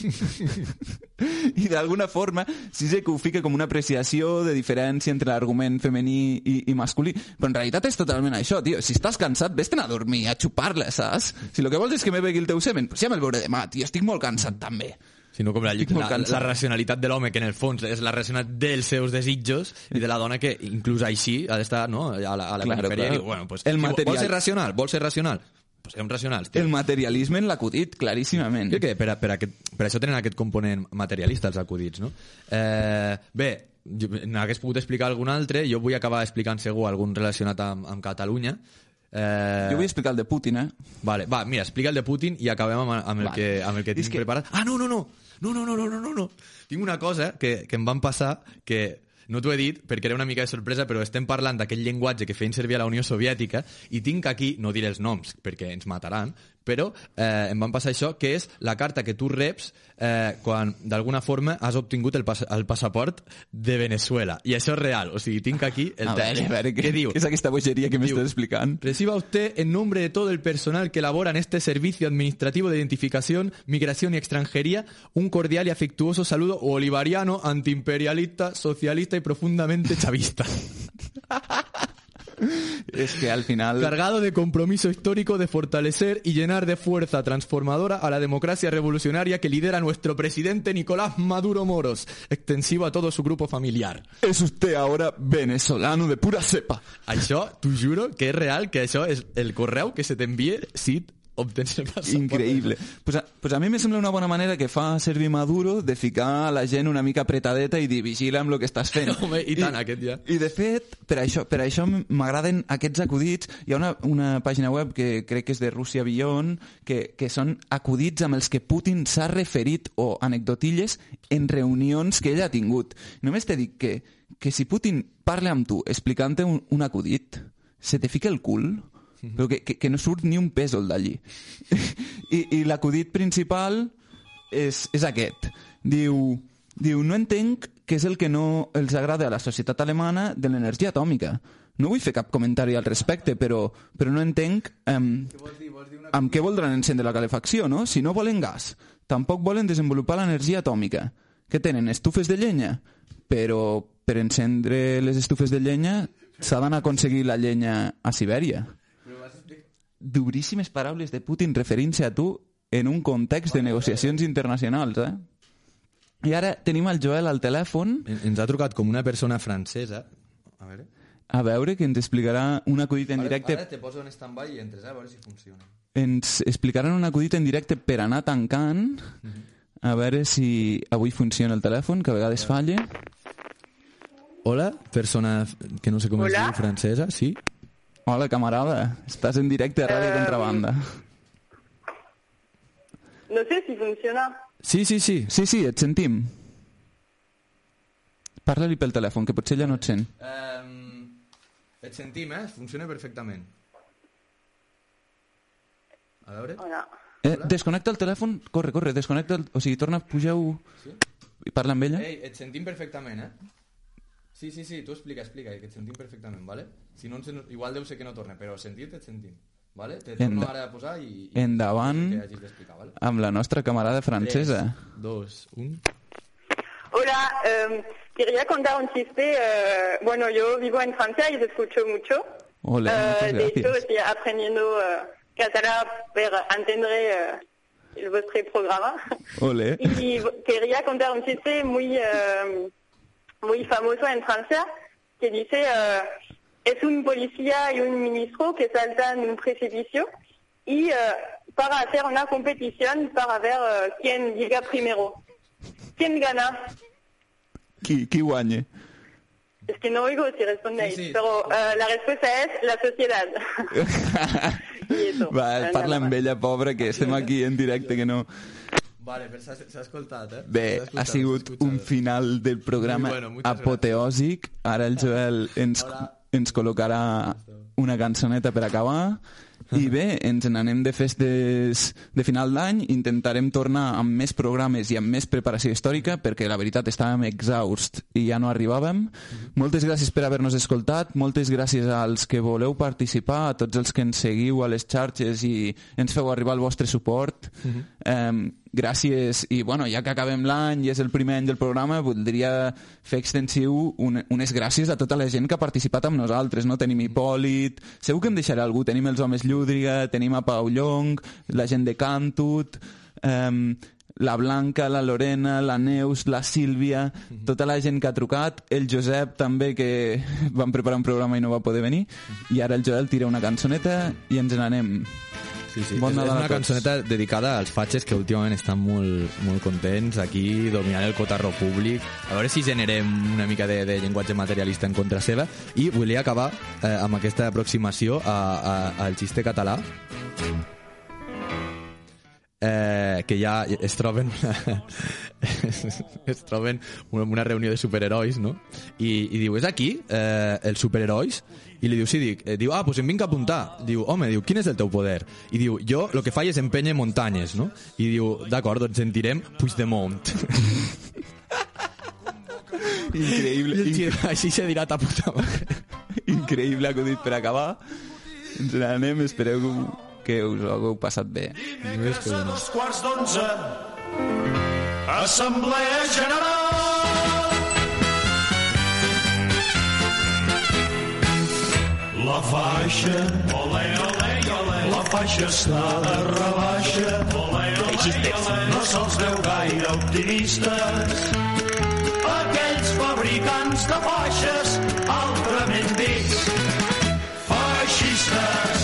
I d'alguna forma, sí sé que ho fica com una apreciació de diferència entre l'argument femení i, i masculí, però en realitat és totalment això, tio. Si estàs cansat, vés-te'n a dormir, a xupar-la, saps? Si el que vols és que me begui el teu semen, pues ja me'l veuré demà, tio, estic molt cansat també. sinó com la, la, la racionalitat de l'home, que en el fons és la racionalitat dels seus desitjos, i de la dona que inclús així ha d'estar, no?, a la, a la claro, perifèria. Claro. I, bueno, pues, el material... Vol ser racional? Vol ser racional? Pues siguem racionals. Tio. El materialisme en l'acudit, claríssimament. Crec que per, a, per, a aquest, per això tenen aquest component materialista, els acudits, no? Eh, bé, jo, n'hagués pogut explicar algun altre, jo vull acabar explicant segur algun relacionat amb, amb Catalunya. Eh... Jo vull explicar el de Putin, eh? Vale, va, mira, explica el de Putin i acabem amb, amb, el, vale. que, amb el que tinc que... preparat. Ah, no, no, no, no, no, no, no, no, no. Tinc una cosa que, que em van passar que no t'ho he dit perquè era una mica de sorpresa, però estem parlant d'aquell llenguatge que feien servir a la Unió Soviètica i tinc aquí, no diré els noms perquè ens mataran, però eh, em van passar això, que és la carta que tu reps eh, quan d'alguna forma has obtingut el, pas el passaport de Venezuela. I això és real, o sigui, tinc aquí el a veure, a veure, què, què diu? Què és aquesta bogeria que m'estàs explicant? Reciba usted en nombre de todo el personal que labora en este servicio administrativo de identificación, migración y extranjería un cordial y afectuoso saludo bolivariano, antiimperialista, socialista y profundamente chavista. Es que al final... Cargado de compromiso histórico de fortalecer y llenar de fuerza transformadora a la democracia revolucionaria que lidera nuestro presidente Nicolás Maduro Moros, extensivo a todo su grupo familiar. Es usted ahora venezolano de pura cepa. Això, t'ho juro, que és real, que això és el correu que se t'envia si obtens el passaport. Increïble. Pues a, pues a mi me sembla una bona manera que fa servir Maduro de ficar la gent una mica apretadeta i dir vigila amb el que estàs fent. Home, i tant, I, aquest ja. I de fet, per això, per això m'agraden aquests acudits. Hi ha una, una pàgina web que crec que és de Russia Beyond, que, que són acudits amb els que Putin s'ha referit o anecdotilles en reunions que ell ha tingut. Només t'he dit que, que si Putin parla amb tu explicant-te un, un acudit, se te fica el cul... però que, que, que no surt ni un pèsol d'allí. I, i l'acudit principal és, és aquest. Diu, diu, no entenc què és el que no els agrada a la societat alemana de l'energia atòmica. No vull fer cap comentari al respecte, però, però no entenc um, què vols dir? Vols dir una... amb què voldran encendre la calefacció, no? Si no volen gas. Tampoc volen desenvolupar l'energia atòmica. Què tenen? Estufes de llenya? Però per encendre les estufes de llenya s'ha d'anar a aconseguir la llenya a Sibèria. Duríssimes paraules de Putin referint-se a tu en un context de negociacions internacionals, eh? I ara tenim el Joel al telèfon. Ens ha trucat com una persona francesa. A veure... A veure, que ens explicarà un acudit en directe... Ara te poso en stand-by i entres a veure si funciona. Ens explicaran un acudit en directe per anar tancant. A veure si avui funciona el telèfon, que a vegades falla. Hola, persona que no sé com es diu, francesa, sí? Hola, camarada. Estàs en directe a Ràdio um, Contrabanda. No sé si funciona. Sí, sí, sí. Sí, sí, et sentim. Parla-li pel telèfon, que potser ja no et sent. Um, et sentim, eh? Funciona perfectament. A veure... Hola. Eh, desconnecta el telèfon. Corre, corre, desconnecta el... O sigui, torna, pugeu... Sí? I parla amb ella. Ei, et sentim perfectament, eh? Sí, sí, sí, tu explica, explica, que et sentim perfectament, ¿vale? Si no, igual deu ser que no torna, però sentit et sentim, ¿vale? Te torno Enda... ara a posar i... i Endavant que hagis d'explicar, ¿vale? Amb la nostra camarada francesa. tres, dos, un... Hola, eh, quería contar un chiste. Eh, bueno, yo vivo en Francia y te escucho mucho. Hola, eh, muchas de gracias. hecho, estoy aprendiendo eh, catalán para entender eh, vuestro programa. Ole. Y quería contar un chiste muy... Eh, muy famoso en Francia, que dice, uh, es un policía y un ministro que saltan de un precipicio y uh, para hacer una competición para ver uh, quién llega primero. ¿Quién gana? Qui, qui guanya? Es que no oigo si respondéis, sí, sí. Pero uh, la respuesta es la sociedad. Y eso. Va, parla amb ella, pobra, que estem aquí en directe, que no... Vale, però s'ha escoltat, eh? Bé, ha sigut un final del programa bueno, apoteòsic. Ara el Joel ens, ens col·locarà una cançoneta per acabar. I bé, ens n'anem de festes de final d'any, intentarem tornar amb més programes i amb més preparació històrica, perquè la veritat estàvem exhausts i ja no arribàvem. Moltes gràcies per haver-nos escoltat, moltes gràcies als que voleu participar, a tots els que ens seguiu a les xarxes i ens feu arribar el vostre suport. Uh-huh. um, gràcies, i bueno, ja que acabem l'any i és el primer any del programa, voldria fer extensiu un, unes gràcies a tota la gent que ha participat amb nosaltres, no? Tenim Hipòlit, segur que em deixaré algú, tenim els Homes Llúdriga, tenim a Pau Llong, la gent de Cantut, um, la Blanca, la Lorena, la Neus, la Sílvia, tota la gent que ha trucat, el Josep també, que vam preparar un programa i no va poder venir, i ara el Joel tira una cançoneta i ens n'anem. Sí, sí. Bon és, és una cançoneta dedicada als fatxes que últimament estan molt, molt contents aquí, dominant el cotarro públic. A veure si generem una mica de, de llenguatge materialista en contra seva. I volia acabar eh, amb aquesta aproximació a, a, al xiste català, eh, que ja es troben es troben en una reunió de superherois, no? I, i diu, és aquí eh, els superherois? I li diu, sí, dic, eh, diu, ah, doncs em vinc a apuntar. Diu, home, diu, quin és el teu poder? I diu, jo lo que faig és empènyer muntanyes, no? I diu, d'acord, doncs en direm Puigdemont. Increïble. I el, així se dirà ta puta mare. Increïble acudit per acabar. Ens n'anem, espereu que us ho hagueu passat bé. Dimecres a dos quarts d'onze, Assemblea General. La faixa, ole, ole, ole, la faixa està de rebaixa, ole, ole, ole, no se'ls veu gaire optimistes. Aquells fabricants de faixes, altrament dits, feixistes.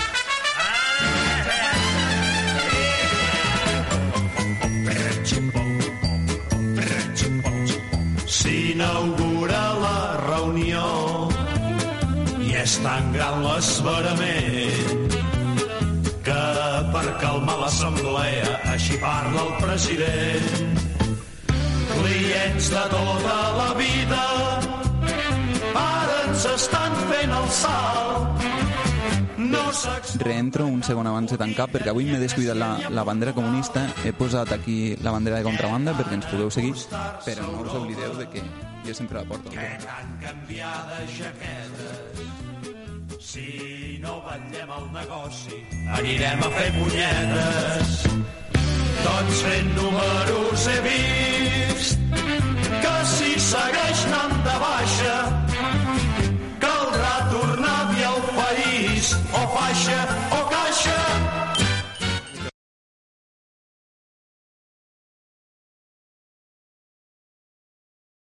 S'inaugura la reunió i és tan gran l'esverament que per calmar l'assemblea així parla el president. Clients de tota la vida ara ens estan fent el salt. No Reentro un segon abans de tancar perquè avui m'he descuidat la, la bandera comunista. He posat aquí la bandera de contrabanda perquè ens pugueu seguir, però no us oblideu de que jo sempre la porto. Que tan canviada jaqueta, si no vetllem el negoci anirem a fer punyetes. Tots fent números he vist que si segueix anant de baixa caldrà tornar-hi al país o faixa